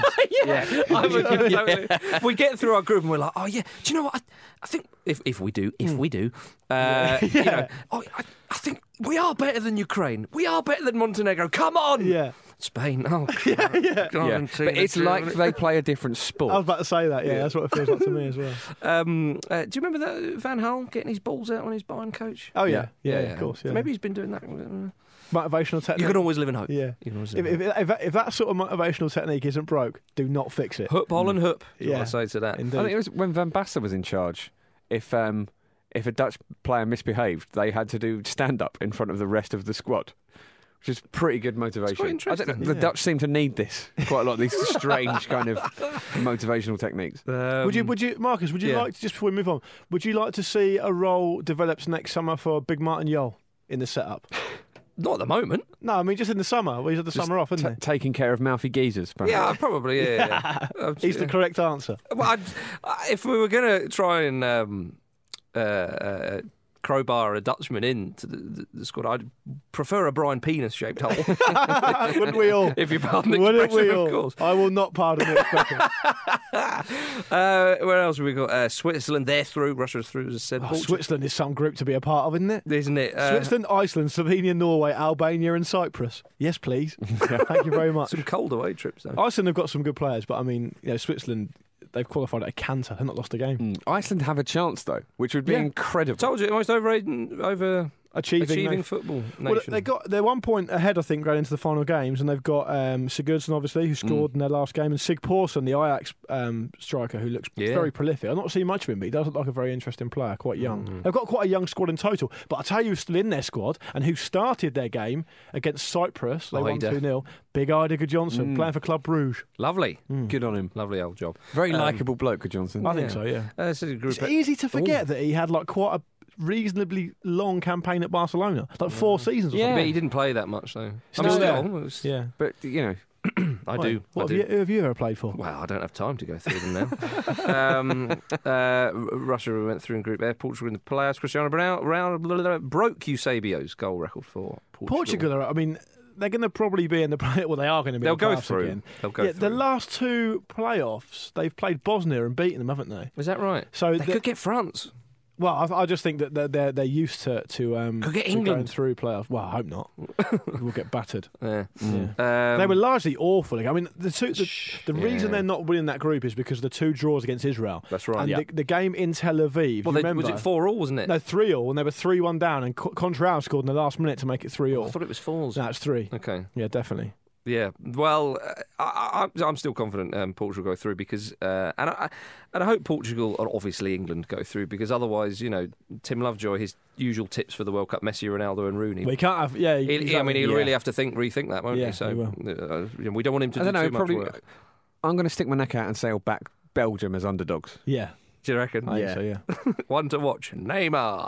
Totally. We get through our group and we're like, oh yeah, do you know what? I think if we do, I think we are better than Ukraine. We are better than Montenegro. Come on,
Yeah.
Spain. Oh,
Yeah, but it's like they play a different
I was
sport.
about to say that. Yeah, that's what it feels like to me as well.
do you remember that Van Gaal getting his balls out when he's Bayern coach?
Oh yeah, of course. Yeah.
Maybe he's been doing that.
Motivational technique.
You can always live in hope.
Yeah.
You can always live in hope.
If that sort of motivational technique isn't broke, do not fix it.
Hup, Holland, hup. Is
Yeah.
what I say to that.
Indeed.
I think it was when Van Basten was in charge. If a Dutch player misbehaved, they had to do stand-up in front of the rest of the squad, which is pretty good motivation.
quite
I don't know,
interesting.
the
Yeah.
Dutch seem to need this quite a lot. These strange kind of motivational techniques.
Would you, Marcus? Would you
yeah.
like to, just before we move on? Would you like to see a role developed next summer for Big Martin Yol in the setup?
Not at the moment.
No, I mean just in the summer. Well, he's had the summer off, isn't he?
Taking care of mouthy geezers, perhaps.
Yeah, probably. Yeah.
He's the correct answer.
Well, if we were going to try and crowbar a Dutchman into the squad, I'd prefer a Brian Penis-shaped hole.
Wouldn't we all?
If you pardon the
Wouldn't
expression,
we all?
of course.
I will not pardon the expression.
Where else have we got? Switzerland, they're through. Russia's through, as I said. Portugal,
Switzerland is some group to be a part of, isn't it?
isn't it?
Switzerland, Iceland, Slovenia, Norway, Albania, and Cyprus. Yes, please. Thank you very much.
Some cold away trips, though.
Iceland have got some good players, but I mean, Switzerland, they've qualified at a canter. They've not lost a game.
Iceland have a chance, though, which would be incredible.
Told you, the most achieving
nation.
football
Well,
nation.
they're 1 point ahead, I think, going into the final games, and they've got Sigurdsson, obviously, who scored in their last game, and Sig Poulsen, the Ajax striker, who looks very prolific. I've not seen much of him, but he does look like a very interesting player, quite young. They've got quite a young squad in total, but I'll tell you who's still in their squad and who started their game against Cyprus. They won 2-0. Big Idega Johnson, playing for Club Bruges.
Lovely.
Good on him.
Lovely old job.
Very likeable bloke, Johnson.
I think so, yeah.
It's a group
It's easy to forget that he had like quite a reasonably long campaign at Barcelona, like 4 seasons or something.
But he didn't play that much, though.
Yeah.
But,
I do.
Who have you ever played for?
Well, I don't have time to go through them now. Russia went through in Group F. Portugal in the playoffs. Cristiano Ronaldo broke Eusebio's goal record for Portugal.
I mean, they're going to probably be in the play. Well, they are going to be.
They'll
in the
go
playoffs
through.
again.
They'll go through.
The last 2 playoffs, they've played Bosnia and beaten them, haven't they?
Is that right?
So
they could get France.
Well, I just think that they're used to
could get
to
England
going through playoffs. Well, I hope not. We'll get battered.
Yeah.
They were largely awful. I mean, the reason they're not winning that group is because of the 2 draws against Israel.
That's right.
And the game in Tel Aviv.
Well,
remember,
was it 4-4, wasn't it?
No, 3-3, and they were 3-1 down, and Contrao scored in the last minute to make it 3-3.
I thought it was 4s.
No, it's 3.
Okay.
Yeah, definitely.
Yeah, well, I'm still confident Portugal go through because, and I hope Portugal and obviously England go through because otherwise, Tim Lovejoy, his usual tips for the World Cup, Messi, Ronaldo, and Rooney.
We can't have,
he'll really have to rethink that, won't he? So
he will.
We don't want him to do too much work.
I'm going to stick my neck out and say I'll back Belgium as underdogs.
Yeah.
Do you reckon?
I think so, yeah.
One to watch, Neymar.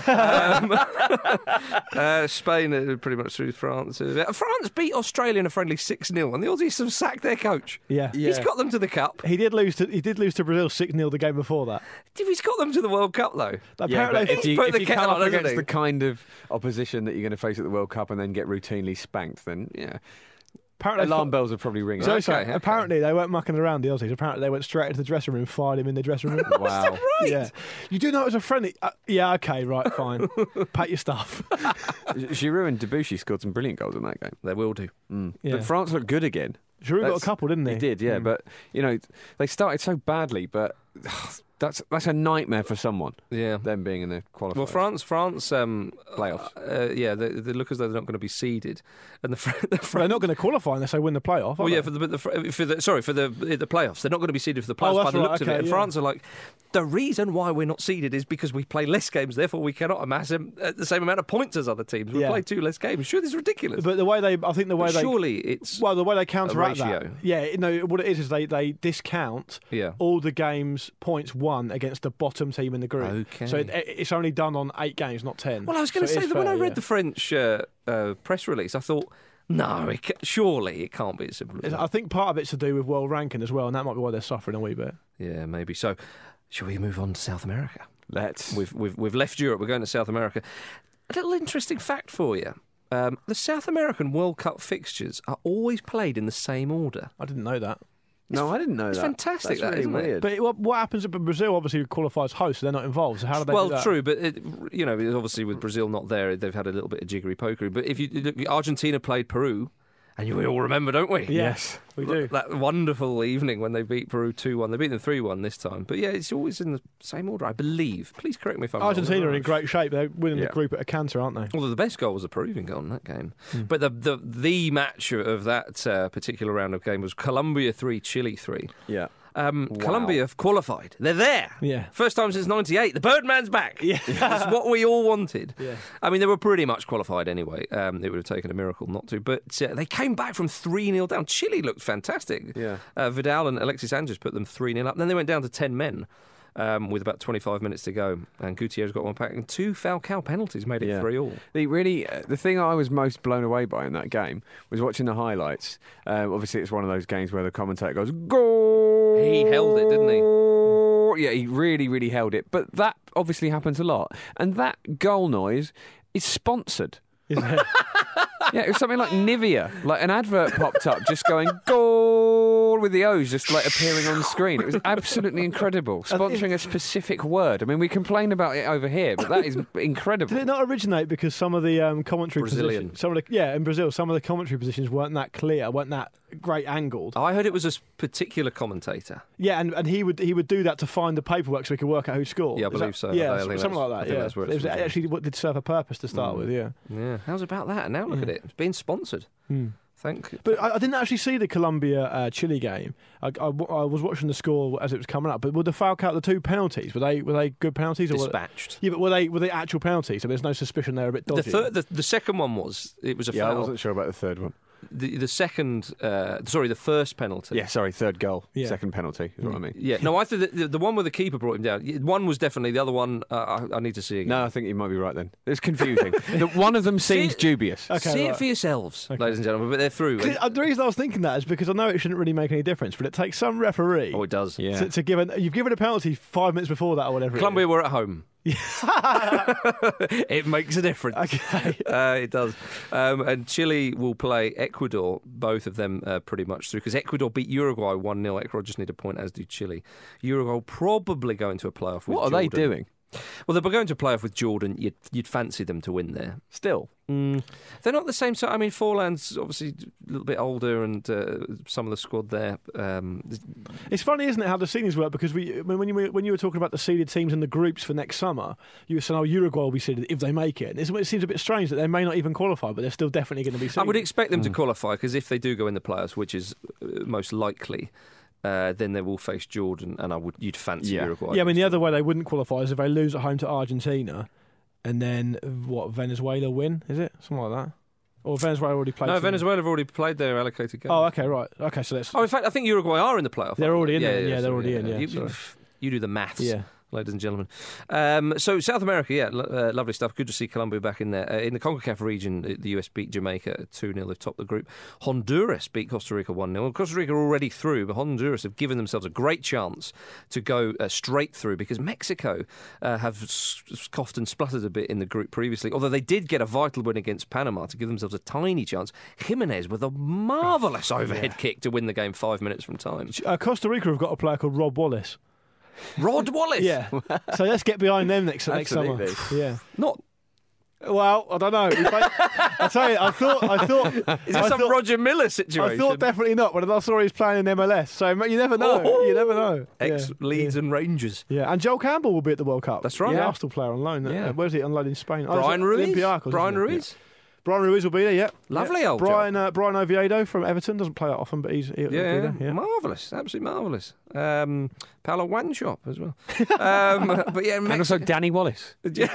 Spain are pretty much through France. France beat Australia in a friendly 6-0, and the Aussies have sacked their coach.
Yeah.
He's got them to the Cup.
He did lose to Brazil 6-0 the game before that.
He's got them to the World Cup, though.
Apparently,
if you come up against the kind of opposition that you're going to face at the World Cup and then get routinely spanked, then alarm bells are probably ringing.
Apparently they weren't mucking around, the Aussies. Apparently they went straight into the dressing room, fired him in the dressing room.
Wow.
Right.
Yeah. You do know it was a friendly. Yeah, okay, right, fine. Pack your stuff.
Giroud and Debuchy scored some brilliant goals in that game.
They will do.
Yeah.
But France looked good again.
Giroud got a couple, didn't he?
He did, yeah. But, they started so badly, but that's a nightmare for someone.
Yeah.
Them being in the qualifiers.
Well, France
playoffs.
They look as though they're not going to be seeded, and
They're not going to qualify unless they win the playoff.
Well, yeah, for the playoffs, they're not going to be seeded for the playoffs by the looks of it. And France are like, the reason why we're not seeded is because we play less games, therefore we cannot amass the same amount of points as other teams. We play 2 less games. Sure, this is ridiculous.
But the way they counteract
ratio.
that. What it is they discount all the games points won against the bottom team in the group.
Okay.
So it's only done on 8 games, not 10.
Well, I was going to say that when I read the French press release, I thought, no, surely it can't be as simple as that.
I think part of it's to do with world ranking as well, and that might be why they're suffering a wee bit.
Yeah, maybe. So, shall we move on to South America?
Let's.
We've left Europe. We're going to South America. A little interesting fact for you. The South American World Cup fixtures are always played in the same order.
I didn't know that.
No, I didn't know that.
It's fantastic.
That's really weird.
But what happens if Brazil obviously qualifies host, so they're not involved? So how do they do that?
Well, true, but obviously with Brazil not there, they've had a little bit of jiggery pokery. But if you look, Argentina played Peru, and we all remember, don't we?
Yes, we do.
That wonderful evening when they beat Peru 2-1. They beat them 3-1 this time. But yeah, it's always in the same order, I believe. Please correct me if I'm wrong.
Argentina are in great shape. They're winning the group at a canter, aren't they?
Although the best goal was a Peruvian goal in that game. But the match of that particular round of game was Colombia 3, Chile 3.
Yeah.
Colombia have qualified. They're there.
Yeah.
First time since '98. The Birdman's back.
Yeah.
That's what we all wanted.
Yeah.
I mean, they were pretty much qualified anyway. It would have taken a miracle not to. But they came back from 3-0 down. Chile looked fantastic.
Yeah.
Vidal and Alexis Sanchez put them 3-0 up. Then they went down to 10 men. with about 25 minutes to go. And Gutierrez got one back, and 2 Falcao penalties made it 3-all.
The thing I was most blown away by in that game was watching the highlights. Obviously, it's one of those games where the commentator goes, "Goal!"
He held it, didn't he?
Yeah, he really, really held it. But that obviously happens a lot. And that goal noise is sponsored.
Isn't it?
Yeah, it was something like Nivea. Like an advert popped up just going, "Goal!" with the O's just like appearing on the screen. It was absolutely incredible. Sponsoring a specific word. I mean, we complain about it over here, but that is incredible.
Did it not originate because some of the commentary
Brazilian.
positions... in Brazil, some of the commentary positions weren't that clear, weren't that great angled.
I heard it was a particular commentator.
Yeah, and he would do that to find the paperwork so he could work out who scored.
Yeah, I believe so.
Yeah,
I think
something like
I
that.
think
Yeah,
that's where
it was actually what did serve a purpose to start with. Yeah.
Yeah, how's about that? Now look at it. It's being sponsored.
But I didn't actually see the Colombia-Chile game. I was watching the score as it was coming up. But were the Falcao, the 2 penalties, were they good penalties?
Dispatched.
Yeah, but were they actual penalties? So there's no suspicion they're a bit dodgy.
The second one was a foul.
Yeah, I wasn't sure about the third one.
The first penalty.
Yeah, sorry, third goal.
Yeah.
Second penalty is what I mean.
Yeah, no, I think the one where the keeper brought him down. One was definitely, the other one I need to see again.
No, I think you might be right then. It's confusing. One of them seems dubious.
Okay,
see
right.
it for yourselves, ladies and gentlemen, but they're through.
The reason I was thinking that is because I know it shouldn't really make any difference, but it takes some referee
Oh, it does.
Yeah.
to give you've given a penalty 5 minutes before that or whatever.
Colombia were at home. It makes a difference.
Okay.
It does. And Chile will play Ecuador, both of them pretty much through, because Ecuador beat Uruguay 1-0. Ecuador just need a point, as do Chile. Uruguay will probably go into a playoff with
What are
Jordan.
they doing?
Well, they're going to a playoff with Jordan. You'd fancy them to win there.
Still.
They're not the same. I mean, Forlan's obviously a little bit older, and some of the squad there.
It's funny, isn't it, how the seedings work? Because when you were talking about the seeded teams in the groups for next summer, you were saying, Uruguay will be seeded if they make it. It seems a bit strange that they may not even qualify, but they're still definitely going to be seeded.
I would expect them to qualify, because if they do go in the playoffs, which is most likely, then they will face Jordan, and you'd fancy Uruguay.
Yeah, I mean, the other way they wouldn't qualify is if they lose at home to Argentina, and then Venezuela win, is it? Something like that. Or Venezuela already played?
No, Venezuela have already played their allocated game.
Oh, okay, right. Okay, so that's...
Oh, in fact, I think Uruguay are in the playoff.
They're already in there. Yeah, they're already in, yeah.
You do the maths.
Yeah.
Ladies and gentlemen. So South America, lovely stuff. Good to see Colombia back in there. In the CONCACAF region, the US beat Jamaica 2-0. They've topped the group. Honduras beat Costa Rica 1-0. Well, Costa Rica are already through, but Honduras have given themselves a great chance to go straight through, because Mexico have coughed and spluttered a bit in the group previously, although they did get a vital win against Panama to give themselves a tiny chance. Jimenez with a marvellous overhead kick to win the game 5 minutes from time.
Costa Rica have got a player called Rob Wallace.
Rod Wallace?
Yeah. So let's get behind them next summer. Yeah.
Not...
Well, I don't know. I tell you, I thought.
Is this some Roger Miller situation?
I thought definitely not, but I saw he was playing in MLS. So you never know.
Oh.
You never know.
Ex-Leeds and Rangers.
Yeah, and Joel Campbell will be at the World Cup.
That's right.
The
Yeah.
Arsenal player on loan.
Yeah.
Where's he on loan in Spain?
Brian Ruiz.
Olympiacos,
Brian
isn't it?
Ruiz.
Yeah. Brian Ruiz will be there, yeah.
Lovely
yeah.
old
Brian Oviedo from Everton doesn't play that often, but he'll be there. Yeah.
Marvellous, absolutely marvellous. Paolo Wanshop as well. But yeah,
And also Danny Wallace.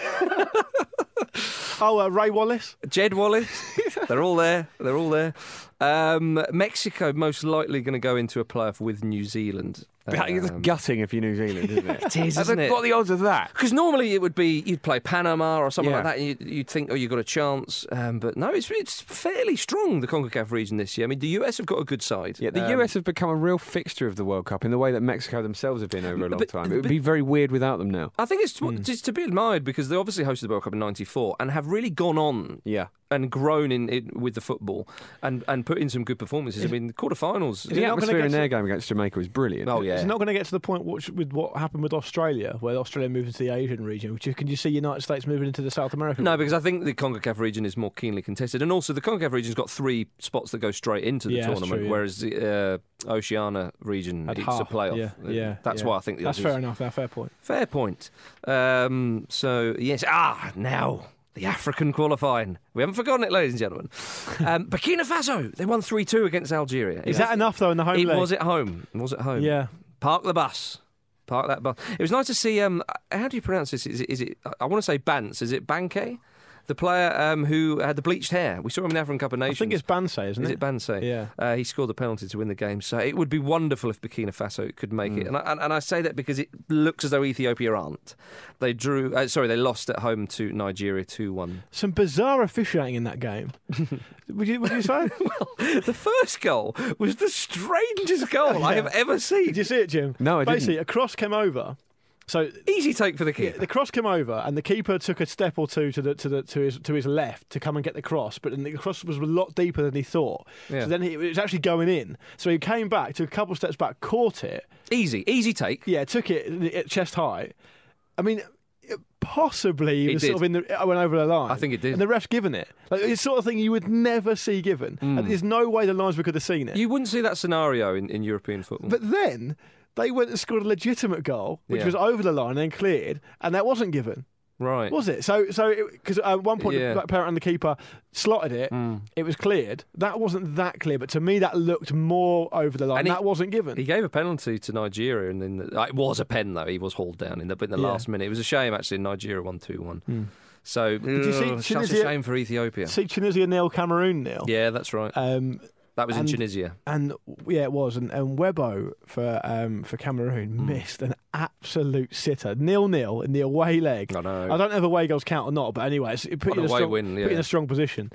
Ray Wallace.
Jed Wallace. They're all there. They're all there. Mexico most likely going to go into a playoff with New Zealand.
It's gutting if you're New Zealand, isn't it?
It is, isn't it?
What are the odds of that?
Because normally it would be you'd play Panama or something
Yeah.
like that, and you'd think, you've got a chance. But no, it's fairly strong, the CONCACAF region this year. I mean, the US have got a good side.
Yeah, the US have become a real fixture of the World Cup in the way that Mexico themselves have been over a long time. It would be very weird without them now.
I think it's to be admired, because they obviously hosted the World Cup in '94 and have really gone on
Yeah.
and grown in with the football and put in some good performances. I mean, the quarterfinals.
The atmosphere in their game against Jamaica was brilliant.
Oh yeah,
It's not going to get to the point with what happened with Australia, where Australia moved into the Asian region. Can you see United States moving into the South American?
No, because I think the CONCACAF region is more keenly contested, and also the CONCACAF region's got 3 spots that go straight into the tournament,
true, yeah.
whereas the Oceania region it's a playoff. That's why I think
that's fair enough. Fair point.
Fair point. So yes, now. The African qualifying. We haven't forgotten it, ladies and gentlemen. Burkina Faso, they won 3-2 against Algeria.
Is that enough, though, in the home leg?
It was at home.
Yeah.
Park the bus. Park that bus. It was nice to see, how do you pronounce this? Is it I want to say Bance. Is it Banke? The player who had the bleached hair. We saw him in the African Cup of Nations.
I think it's Bansay, isn't it?
Is it Bansay?
Yeah.
He scored the penalty to win the game. So it would be wonderful if Burkina Faso could make it. And I say that because it looks as though Ethiopia aren't. They they lost at home to Nigeria 2-1.
Some bizarre officiating in that game. would you say?
Well, the first goal was the strangest goal I have ever seen.
Did you see it, Jim?
No, I didn't.
Basically, a cross came over. So
easy take for the keeper.
the cross came over, and the keeper took a step or two to his left to come and get the cross. But then the cross was a lot deeper than he thought.
Yeah.
So then it was actually going in. So he came back, took a couple of steps back, caught it.
Easy take.
Yeah, took it at chest high. I mean, possibly it was sort of went over the line.
I think it did.
And the ref's given it. Like, it's the sort of thing you would never see given. And there's no way the linesman could have seen it.
You wouldn't see that scenario in European football.
But then they went and scored a legitimate goal, which was over the line and then cleared, and that wasn't given.
Right.
Was it? So because at one point the player and the keeper slotted it, it was cleared. That wasn't that clear, but to me that looked more over the line.
And
that wasn't given.
He gave a penalty to Nigeria, and then it was a pen though. He was hauled down in the last minute. It was a shame actually. Nigeria won 2-1. So
Did you see
such a shame for Ethiopia.
See Tunisia nil, Cameroon nil.
Yeah, that's right. That was in Tunisia.
And yeah, it was. And Webbo for Cameroon missed an absolute sitter. 0-0 in the away leg.
I know.
I don't know if away goals count or not, but anyway, it put you in a strong position.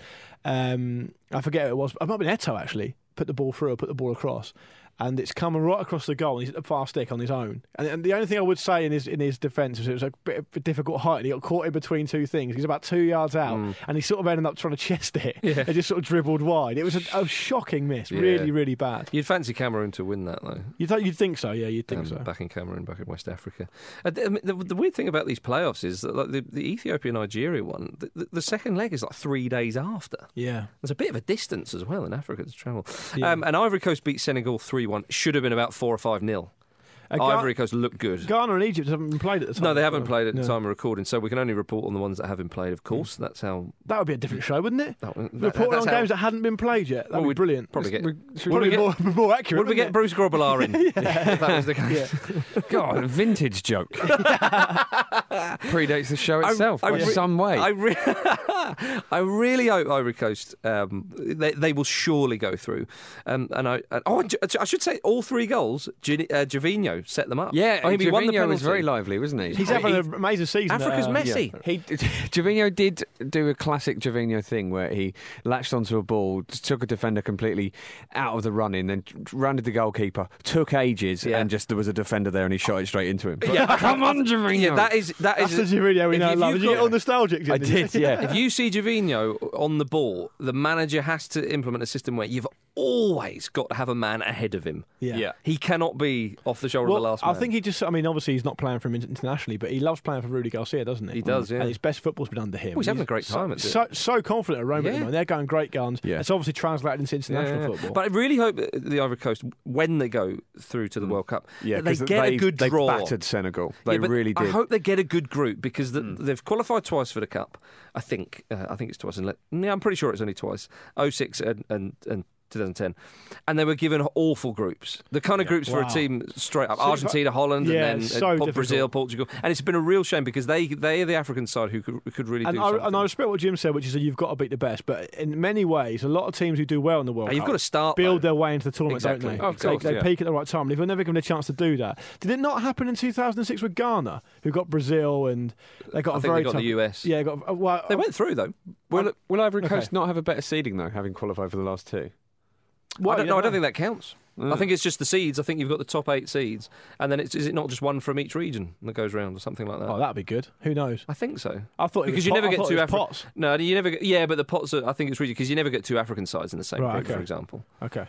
I forget who it was. It might have been Eto'o actually. Put the ball through or put the ball across. And it's coming right across the goal, and he's at the far stick on his own. And the only thing I would say in his defence is it was a bit of a difficult height, and he got caught in between two things. He's about 2 yards out, and he sort of ended up trying to chest it.
Yeah.
It just sort of dribbled wide. It was a shocking miss, really, really bad.
You'd fancy Cameroon to win that, though.
You'd think so, yeah, you'd think so.
Back in Cameroon, back in West Africa. The weird thing about these playoffs is that like, the Ethiopia-Nigeria one, the second leg is like 3 days after.
Yeah.
There's a bit of a distance as well in Africa to travel.
Yeah.
And Ivory Coast beat Senegal 3-1. Should have been about 4 or 5-0. Ivory Coast looked good.
Ghana and Egypt haven't been played at the time.
No, they haven't played at the time of recording, so we can only report on the ones that have been played, of course. That's how...
That would be a different show, wouldn't it? Reporting on
how...
games that hadn't been played yet. That would be brilliant.
Probably get...
more accurate.
Would we get Bruce Grobbelaar in? If that was the case.
Yeah. God, a vintage joke. Predates the show itself by some way.
I really hope Ivory Coast, they will surely go through. I should say all 3 goals, Gervinho set them up.
Yeah, Gervinho was very lively, wasn't he?
He's having an amazing season.
Africa's Messi.
Yeah. Gervinho did do a classic Gervinho thing where he latched onto a ball, took a defender completely out of the running, then rounded the goalkeeper, took ages, and just there was a defender there and he shot it straight into him.
Yeah,
come on, Gervinho.
Yeah, that's
the Gervinho we know and love. Did you get all nostalgic?
I did, yeah.
If you see Gervinho on the ball, the manager has to implement a system where you've always got to have a man ahead of him.
Yeah.
He cannot be off the shoulder of the last man.
I think he just, obviously he's not playing for him internationally, but he loves playing for Rudy Garcia, doesn't he?
He does, yeah.
And his best football's been under him.
He's having a great time at it.
So confident at Roma at the moment. They're going great guns.
Yeah.
It's obviously translated into international football.
But I really hope that the Ivory Coast, when they go through to the World Cup, they get a good draw.
They battered Senegal. They really did.
I hope they get a good group because they've qualified twice for the Cup. I think it's twice. I'm pretty sure it's only twice. 06 and 2010, and they were given awful groups. The kind of groups for a team straight up: Argentina, Holland, and then Brazil, Portugal. And it's been a real shame because they are the African side who could really do something.
And I respect what Jim said, which is that you've got to beat the best. But in many ways, a lot of teams who do well in the World Cup,
you've got to start
build their way into the tournament,
exactly.
don't they?
Of course,
they peak at the right time. And if you're never given a chance to do that, did it not happen in 2006 with Ghana, who got Brazil and they got
they got the US?
Yeah,
they went through though.
Will Ivory Coast not have a better seeding though, having qualified for the last 2?
I don't think that counts. I think it's just the seeds. I think you've got the top 8 seeds, and then is it not just one from each region that goes round or something like that?
Oh, that'd be good. Who knows?
I think so.
I thought
because you never get 2
pots.
No, you never. Yeah, but the pots. I think it's really because you never get 2 African sides in the same group, for example.
Okay.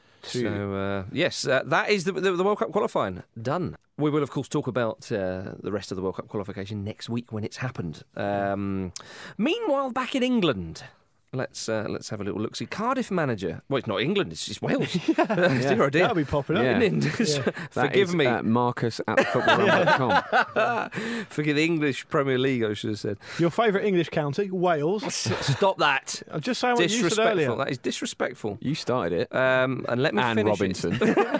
So yes, that is the World Cup qualifying done. We will, of course, talk about the rest of the World Cup qualification next week when it's happened. Meanwhile, back in England. Let's have a little look. See, Cardiff manager. Well, it's not England. It's Wales. Dear, oh dear.
That'll be popular.
Yeah.
Forgive me.
Marcus at thefootballrun.com.
Forgive the English Premier League, I should have said.
Your favourite English county, Wales.
Stop that.
I'm just saying what you said earlier.
That is disrespectful.
You started it.
And let me
Anne
finish
Robinson.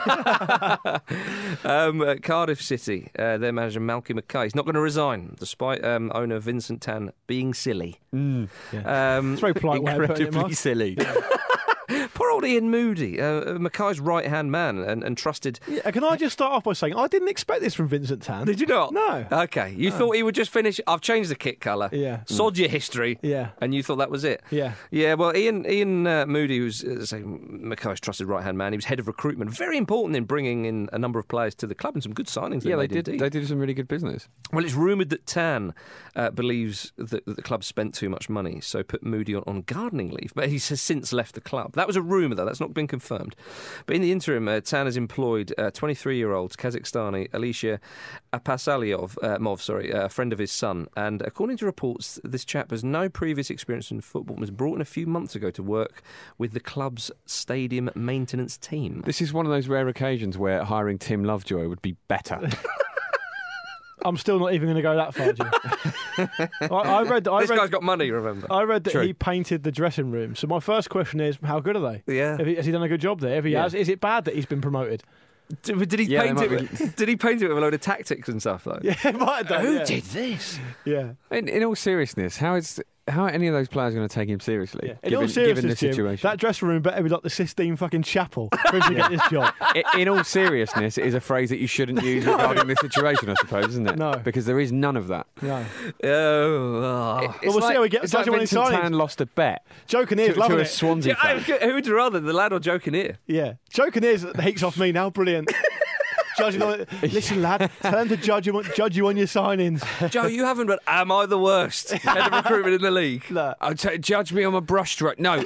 Cardiff City, their manager Malky Mackay is not going to resign, despite owner Vincent Tan being silly.
It's very polite way of putting it, Mark.
Incredibly silly.
Poor old Ian Moody, Mackay's right-hand man and trusted...
Yeah, can I just start off by saying I didn't expect this from Vincent Tan.
Did you not?
No.
Okay, you thought he would just finish... I've changed the kit colour.
Yeah.
Sod your history.
Yeah.
And you thought that was it.
Yeah.
Yeah, well, Ian Moody, who's Mackay's trusted right-hand man, he was head of recruitment. Very important in bringing in a number of players to the club and some good signings.
Yeah,
they
did.
indeed.
They did some really good business.
Well, it's rumoured that Tan believes that the club spent too much money, so put Moody on gardening leave. But he has since left the club. That was a rumour, though. That's not been confirmed. But in the interim, Tan has employed 23-year-old Kazakhstani Alicia Apasalyov, a friend of his son. And according to reports, this chap has no previous experience in football and was brought in a few months ago to work with the club's stadium maintenance team.
This is one of those rare occasions where hiring Tim Lovejoy would be better.
I'm still not even going to go that far, Jim.
This guy's got money, remember?
I read that
True.
he painted the dressing room. So my first question is, how good are they?
Yeah.
Has he done a good job there? If he has, is it bad that he's been promoted?
Did he paint it? Did he paint it with a load of tactics and stuff though?
Yeah, it might have done.
Who
yeah.
did this?
Yeah.
In all seriousness, how are any of those players going to take him seriously?
Yeah. In
Given,
all seriousness,
given the
Jim,
situation.
that dressing room better be like the Sistine fucking Chapel for him to get this job.
In all seriousness, it is a phrase that you shouldn't use regarding this situation, I suppose, isn't it?
No.
Because there is none of that.
No.
Oh.
It's
we'll see how we get
it's like
judging when he
Vincent
signs.
Tan lost a bet
Joking is
to
loving
a
it.
Swansea fan.
Who would you rather, the lad or joking here?
Yeah. Joking is the heat's off me now. Brilliant. Judging on it. Listen, lad, tell him to judge you on your signings.
Joe, you haven't, but am I the worst head of recruitment in the league?
No.
Judge me on my brushstroke. No.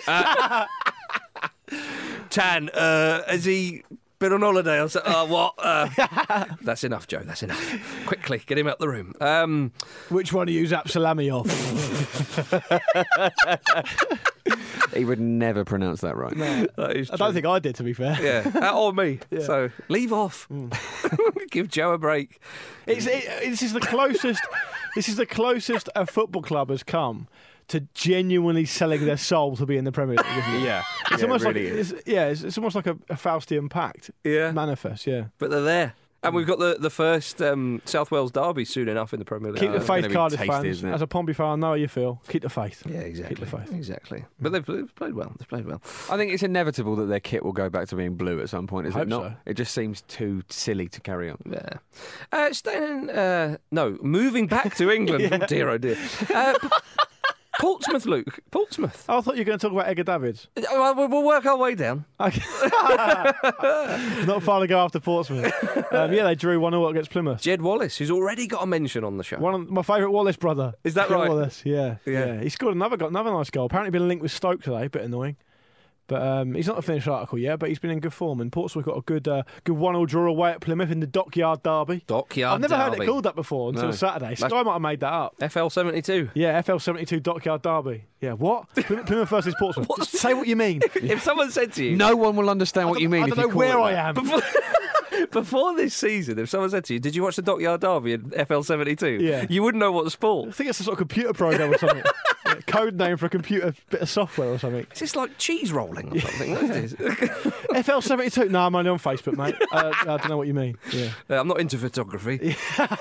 Tan, has he been on holiday? I'll say, what? That's enough, Joe, that's enough. Quickly, get him out the room.
Which one of you zap salami off?
He would never pronounce that right.
That is
I don't think I did, to be fair.
Yeah, or me.
Yeah.
So leave off. Give Joe a break.
This is the closest. This is the closest a football club has come to genuinely selling their soul to be in the Premier League. Isn't it?
Yeah.
It's
Yeah,
almost
it really
like it's almost like a Faustian pact.
Yeah.
Manifest. Yeah.
But they're there. And we've got the first South Wales derby soon enough in the Premier League.
Keep the
it's gonna
faith,
be
Cardiff
tasty,
fans.
isn't it?
As a Pompey fan, I know how you feel. Keep the faith.
Yeah, exactly.
Keep the faith.
Exactly. But they've played well. They've played well.
I think it's inevitable that their kit will go back to being blue at some point, is
I
it
hope
not?
so.
It just seems too silly to carry on.
Yeah. Staying in... moving back to England. Oh, dear, oh dear. Portsmouth, Luke. Portsmouth.
I thought you were going to talk about Edgar Davids.
We'll work our way down.
Okay. Not far to go after Portsmouth. They drew 1-0 against Plymouth.
Jed Wallace, who's already got a mention on the show.
One of my favourite Wallace brother.
Is that
Jed
right?
Wallace, yeah. He scored got another nice goal. Apparently been linked with Stoke today, bit annoying. But he's not a finished article yet, but he's been in good form. And Portsmouth got a good 1-0 draw away at Plymouth in the Dockyard Derby.
Dockyard
I've never heard
Derby.
it called that before until Saturday. Sky might have made that up.
FL 72.
Yeah, FL 72 Dockyard Derby. Yeah, what? Plymouth versus Portsmouth. Just say what you mean.
If someone said to you...
No one will understand what you mean
I
if
don't
you
know
call
where
it
I
that.
am.
Before this season, if someone said to you, did you watch the Dockyard Derby in FL 72?
Yeah.
You wouldn't know what
I
sport.
think it's a sort of computer program or something. Code name for a computer bit of software or something.
Is this like cheese rolling or something? What is this?
FL 72? No, I'm only on Facebook, mate. I don't know what you mean. Yeah.
I'm not into photography.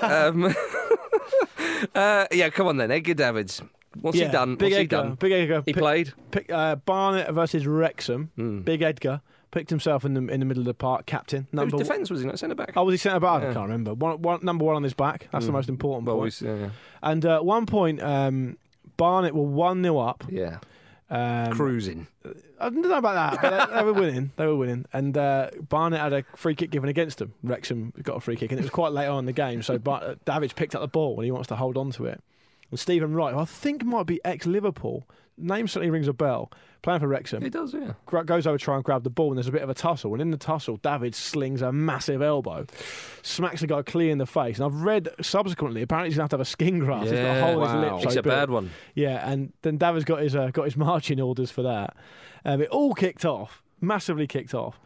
Come on then. Edgar Davids. What's he done?
Big
What's he
Edgar.
done?
Big Edgar.
He played.
Barnet versus Wrexham. Big Edgar picked himself in the middle of the park. Captain.
Whose defence was he? Not centre back.
Oh, was he centre back?
Yeah.
I can't remember. Number one on his back. That's the most important point.
Always, yeah.
And at one point, Barnet were 1-0 up.
Yeah.
Um,
Cruising.
I don't know about that, but they were winning. They were winning. And Barnet had a free kick given against them. Wrexham got a free kick, and it was quite late on in the game. So Davids picked up the ball and he wants to hold on to it. And Stephen Wright, who I think might be ex-Liverpool, name certainly rings a bell, playing for Wrexham.
It does, yeah.
Goes over to try and grab the ball, and there's a bit of a tussle. And in the tussle, David slings a massive elbow, smacks the guy clear in the face. And I've read subsequently, apparently he's going to have a skin graft. He's got a hole in his lip.
It's
so
a bad one.
Yeah, and then David's got his marching orders for that. It all kicked off, massively kicked off.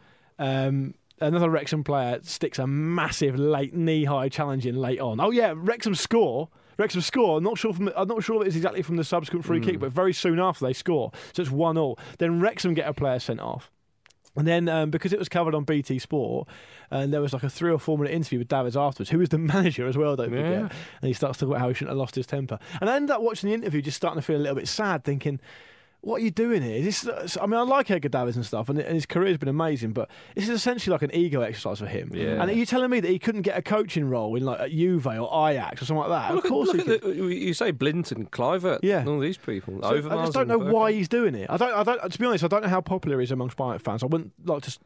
Another Wrexham player sticks a massive late knee-high challenge in late on. Oh yeah, Wrexham score. I'm not sure if it's exactly from the subsequent free kick, but very soon after they score. So it's 1-1. Then Wrexham get a player sent off. And then because it was covered on BT Sport, and there was like a 3 or 4 minute interview with Davids afterwards, who was the manager as well, don't forget. And he starts to talk about how he shouldn't have lost his temper. And I ended up watching the interview just starting to feel a little bit sad, thinking, what are you doing here? I like Edgar Davids and stuff, and his career's been amazing, but this is essentially like an ego exercise for him.
Yeah.
And are you telling me that he couldn't get a coaching role in like at Juve or Ajax or something like that?
Well,
of course he could.
You say Blinton, Clivert, all these people.
So I just don't know why he's doing it. I don't. To be honest, I don't know how popular he is amongst Bayern fans. I wouldn't like to,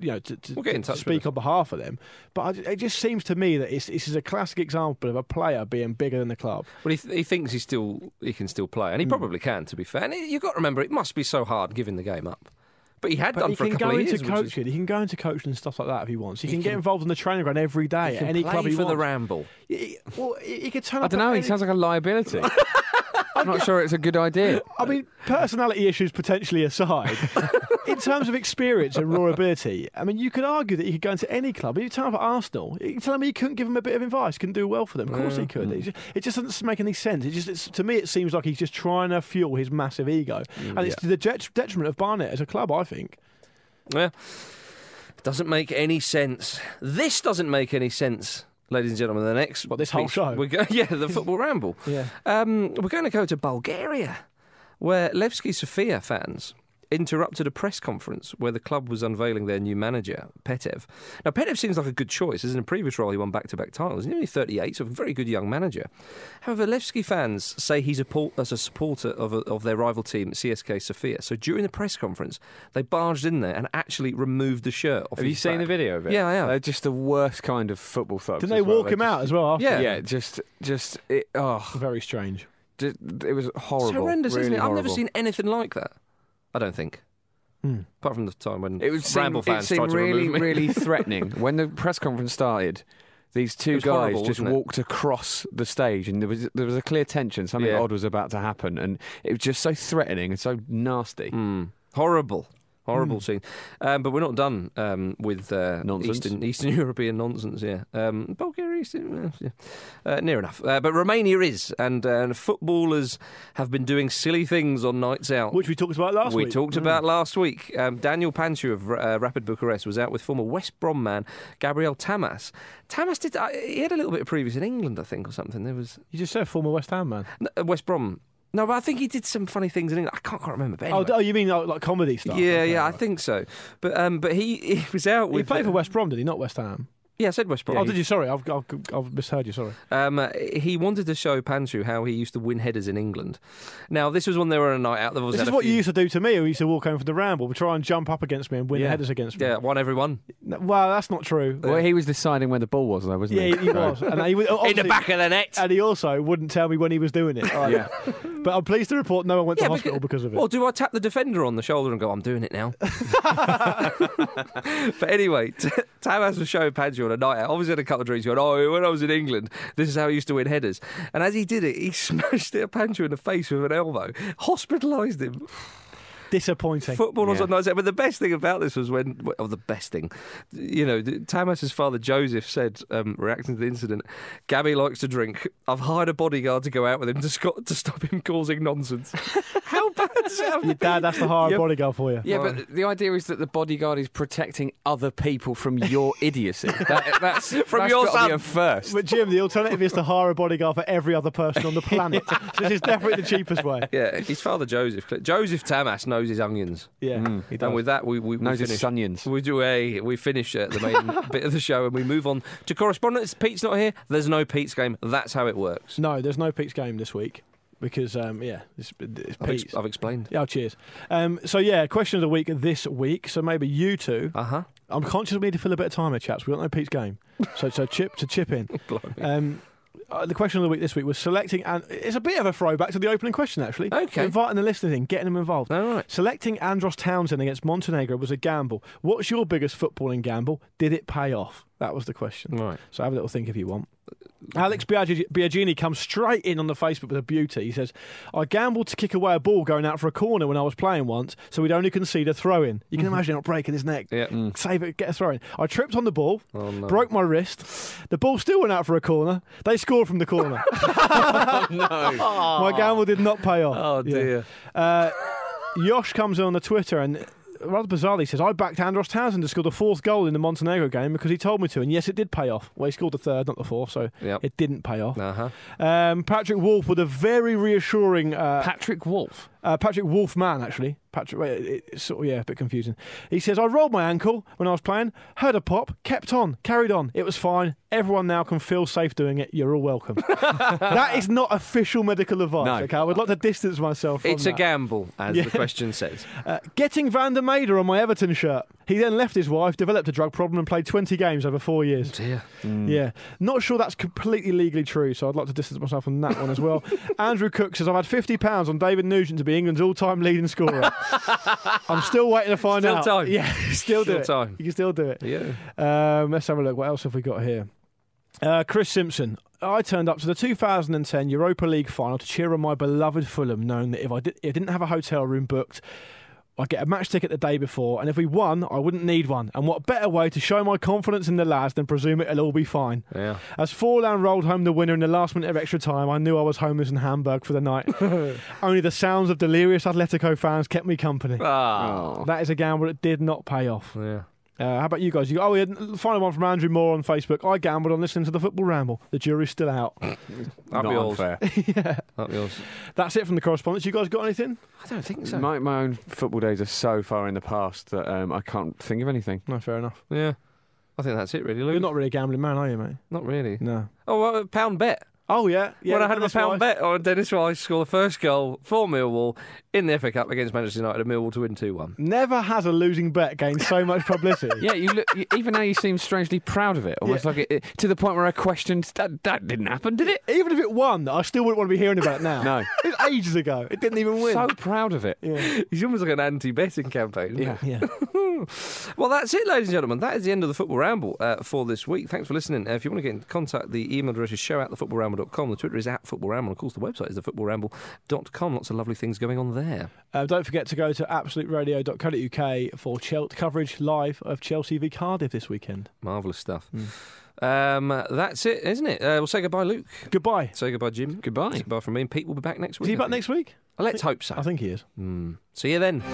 to speak on behalf of them. But it just seems to me that this is a classic example of a player being bigger than the club.
Well, he thinks he can still play, and he probably can. To be fair, and you've got to remember, it must be so hard giving the game up. But he had done for a couple of years.
He can go into coaching and stuff like that if he wants. He can get involved in the training ground every day at any club he
wants.
wants.
The ramble.
He could turn up.
I don't know. He sounds like a liability. I'm not sure it's a good idea.
I mean, personality issues potentially aside, in terms of experience and raw ability, I mean, you could argue that he could go into any club. If you turn up at Arsenal, you tell him he couldn't give him a bit of advice, couldn't do well for them. Of course he could. It just doesn't make any sense. To me, it seems like he's just trying to fuel his massive ego. And it's to the detriment of Barnet as a club, I think.
Yeah. It doesn't make any sense. This doesn't make any sense. Ladies and gentlemen, the next...
What, this whole show?
The football ramble.
Yeah.
We're going to go to Bulgaria, where Levski Sofia fans interrupted a press conference where the club was unveiling their new manager, Petev. Now, Petev seems like a good choice, as in a previous role he won back-to-back titles. He's only 38, so a very good young manager. However, Levski fans say he's as a supporter of their rival team, CSKA Sofia. So during the press conference, they barged in there and actually removed the shirt off
Have
his
you seen
back.
the video of it?
Yeah, I have.
They're just the worst kind of football thugs.
Didn't they walk him out as well after?
Yeah.
Very strange.
It was horrible.
It's horrendous,
really
isn't it? I've
horrible.
never seen anything like that. I don't think. Apart from the time when
It
Ramble fans tried
seemed
to
really,
remove me.
really threatening. When the press conference started, these two
was
guys
horrible,
just
wasn't it?
walked across the stage, and there was a clear tension. Something
Yeah.
odd was about to happen, and it was just so threatening and so nasty.
Horrible scene. But we're not done with
Nonsense.
Eastern European nonsense, yeah. Bulgaria, near enough. But Romania is, and footballers have been doing silly things on nights out.
Which we talked about last week.
We talked about last week. Daniel Panciu of Rapid Bucharest was out with former West Brom man Gabriel Tamas. Tamas he had a little bit of previous in England, I think, or something. There was
You just said former West Ham man.
West Brom. No, but I think he did some funny things in England. I can't quite remember. But anyway.
Oh, you mean like comedy stuff?
Yeah,
Okay,
I
right.
think so. But he was out with.
He played for West Brom, did he? Not West Ham.
Yeah, I said West Brom.
Oh, did you? Sorry, I've misheard you. Sorry.
He wanted to show Panciu how he used to win headers in England. Now, this was when they were on a night out.
This is what you used to do to me. We used to walk home from the Ramble, try and jump up against me and win headers against me.
Yeah, won every one.
Well, that's not true.
Well, he was deciding where the ball was, though, wasn't he?
Yeah, he was. And he was
In the back of the net.
And he also wouldn't tell me when he was doing it.
Yeah.
But I'm pleased to report no one went to hospital because of it.
Well, do I tap the defender on the shoulder and go, I'm doing it now? But anyway, Tamas was showing Panciu on a night out. Obviously had a couple of drinks going, when I was in England, this is how I used to win headers. And as he did it, he smashed it at Panciu in the face with an elbow, hospitalised him.
Disappointing.
Footballers on nights out. But the best thing about this was the best thing, Tamas's father Joseph said, reacting to the incident, Gabby likes to drink. I've hired a bodyguard to go out with him to stop him causing nonsense. How bad does it have to
Your
be?
dad, that's the hard bodyguard for you.
Yeah, but the idea is that the bodyguard is protecting other people from your idiocy. That's
From your
gotta
son.
be a first.
But Jim, the alternative is to hire a bodyguard for every other person on the planet. So this is definitely the cheapest way.
Yeah, his father Joseph Tamas knows his onions.
Yeah, he does.
And with that, we
Knows his
finish.
onions.
We finish the main bit of the show and we move on to correspondence. Pete's not here. There's no Pete's game. That's how it works.
No, there's no Pete's game this week because it's Pete's.
I've explained.
Yeah, cheers. Question of the week this week. So maybe you two. I'm conscious we need to fill a bit of time here, chaps. We got no Pete's game, so chip in. the question of the week this week was selecting, and it's a bit of a throwback to the opening question, actually.
Okay.
Inviting the listeners in, getting them involved.
All right.
Selecting Andros Townsend against Montenegro was a gamble. What's your biggest footballing gamble? Did it pay off? That was the question.
Right.
So have a little think if you want. Alex Biagini comes straight in on the Facebook with a beauty. He says, I gambled to kick away a ball going out for a corner when I was playing once, so we'd only concede a throw-in. You can imagine it not breaking his neck.
Yeah.
Save it, get a throw-in. I tripped on the ball,
Oh, no.
broke my wrist. The ball still went out for a corner. They scored from the corner. My gamble did not pay off.
Oh, dear.
Yosh comes on the Twitter and rather bizarrely says, I backed Andros Townsend to score the 4th goal in the Montenegro game because he told me to. And yes, it did pay off. Well, he scored the 3rd, not the 4th, so
Yep.
it didn't pay off.
Uh-huh.
Patrick Wolf with a very reassuring...
Patrick Wolf.
Patrick Wolfman, actually. It's sort of, a bit confusing. He says, I rolled my ankle when I was playing, heard a pop, kept on, carried on. It was fine. Everyone now can feel safe doing it. You're all welcome. That is not official medical advice,
No.
okay? I would like to distance myself from
It's a
that.
gamble, as the question says.
Getting Van der Mader on my Everton shirt. He then left his wife, developed a drug problem and played 20 games over 4 years.
Dear.
Yeah. Not sure that's completely legally true, so I'd like to distance myself from that one as well. Andrew Cook says, I've had £50 on David Nugent to be England's all-time leading scorer. I'm still waiting to find
Still
out.
time.
Yeah, still do
Still
it.
time.
You can still do it.
Yeah.
Let's have a look. What else have we got here? Chris Simpson. I turned up to the 2010 Europa League final to cheer on my beloved Fulham, knowing that if I didn't have a hotel room booked, I'd get a match ticket the day before, and if we won, I wouldn't need one. And what better way to show my confidence in the lads than presume it'll all be fine.
Yeah.
As Forlan rolled home the winner in the last minute of extra time, I knew I was homeless in Hamburg for the night. Only the sounds of delirious Atletico fans kept me company.
Ah.
That is a gamble that did not pay off.
Yeah.
How about you guys? Final one from Andrew Moore on Facebook. I gambled on listening to the Football Ramble. The jury's still out.
Up
Not
yours.
unfair.
Up yours.
That's it from the correspondence. You guys got anything?
I don't think so.
My own football days are so far in the past that I can't think of anything.
No, fair enough.
Yeah. I think that's it, really, Luke.
You're not really a gambling man, are you, mate?
Not really.
No.
Oh, well, a pound bet.
Oh, yeah.
When I had a
Dennis
pound
Wise.
bet on Dennis Rice score the first goal for Millwall in the FA Cup against Manchester United, and Millwall to win 2-1.
Never has a losing bet gained so much publicity.
Yeah, even now you seem strangely proud of it, almost like to the point where I questioned that didn't happen, did it?
Even if it won, I still wouldn't want to be hearing about it now.
No.
It was ages ago. It didn't even win.
So proud of it.
yeah.
He's almost like an anti-betting campaign. Isn't
Yeah.
Yeah.
Well, that's it, ladies and gentlemen. That is the end of the Football Ramble for this week. Thanks for listening. If you want to get in contact, the email address is show@thefootballramble.com. The Twitter is @footballramble. And of course, the website is thefootballramble.com. Lots of lovely things going on there.
Don't forget to go to absoluteradio.co.uk for coverage live of Chelsea v Cardiff this weekend.
Marvellous stuff. That's it, isn't it? We'll say goodbye, Luke.
Goodbye.
Say goodbye, Jim.
Goodbye.
Say goodbye from me. And Pete will be back next week.
Is he
I
back
think.
next week?
Let's hope so.
I think he is.
See you then.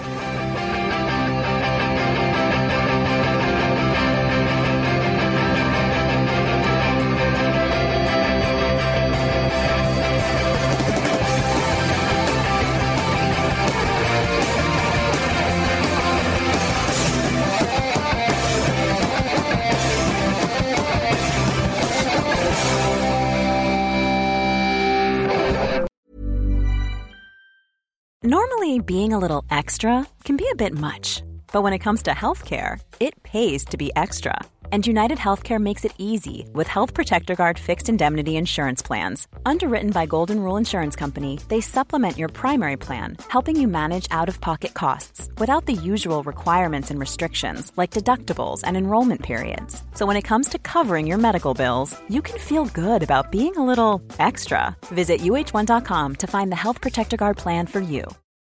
Normally, being a little extra can be a bit much, but when it comes to healthcare, it pays to be extra. And United Healthcare makes it easy with Health Protector Guard fixed indemnity insurance plans. Underwritten by Golden Rule Insurance Company, they supplement your primary plan, helping you manage out-of-pocket costs without the usual requirements and restrictions like deductibles and enrollment periods. So when it comes to covering your medical bills, you can feel good about being a little extra. Visit uh1.com to find the Health Protector Guard plan for you.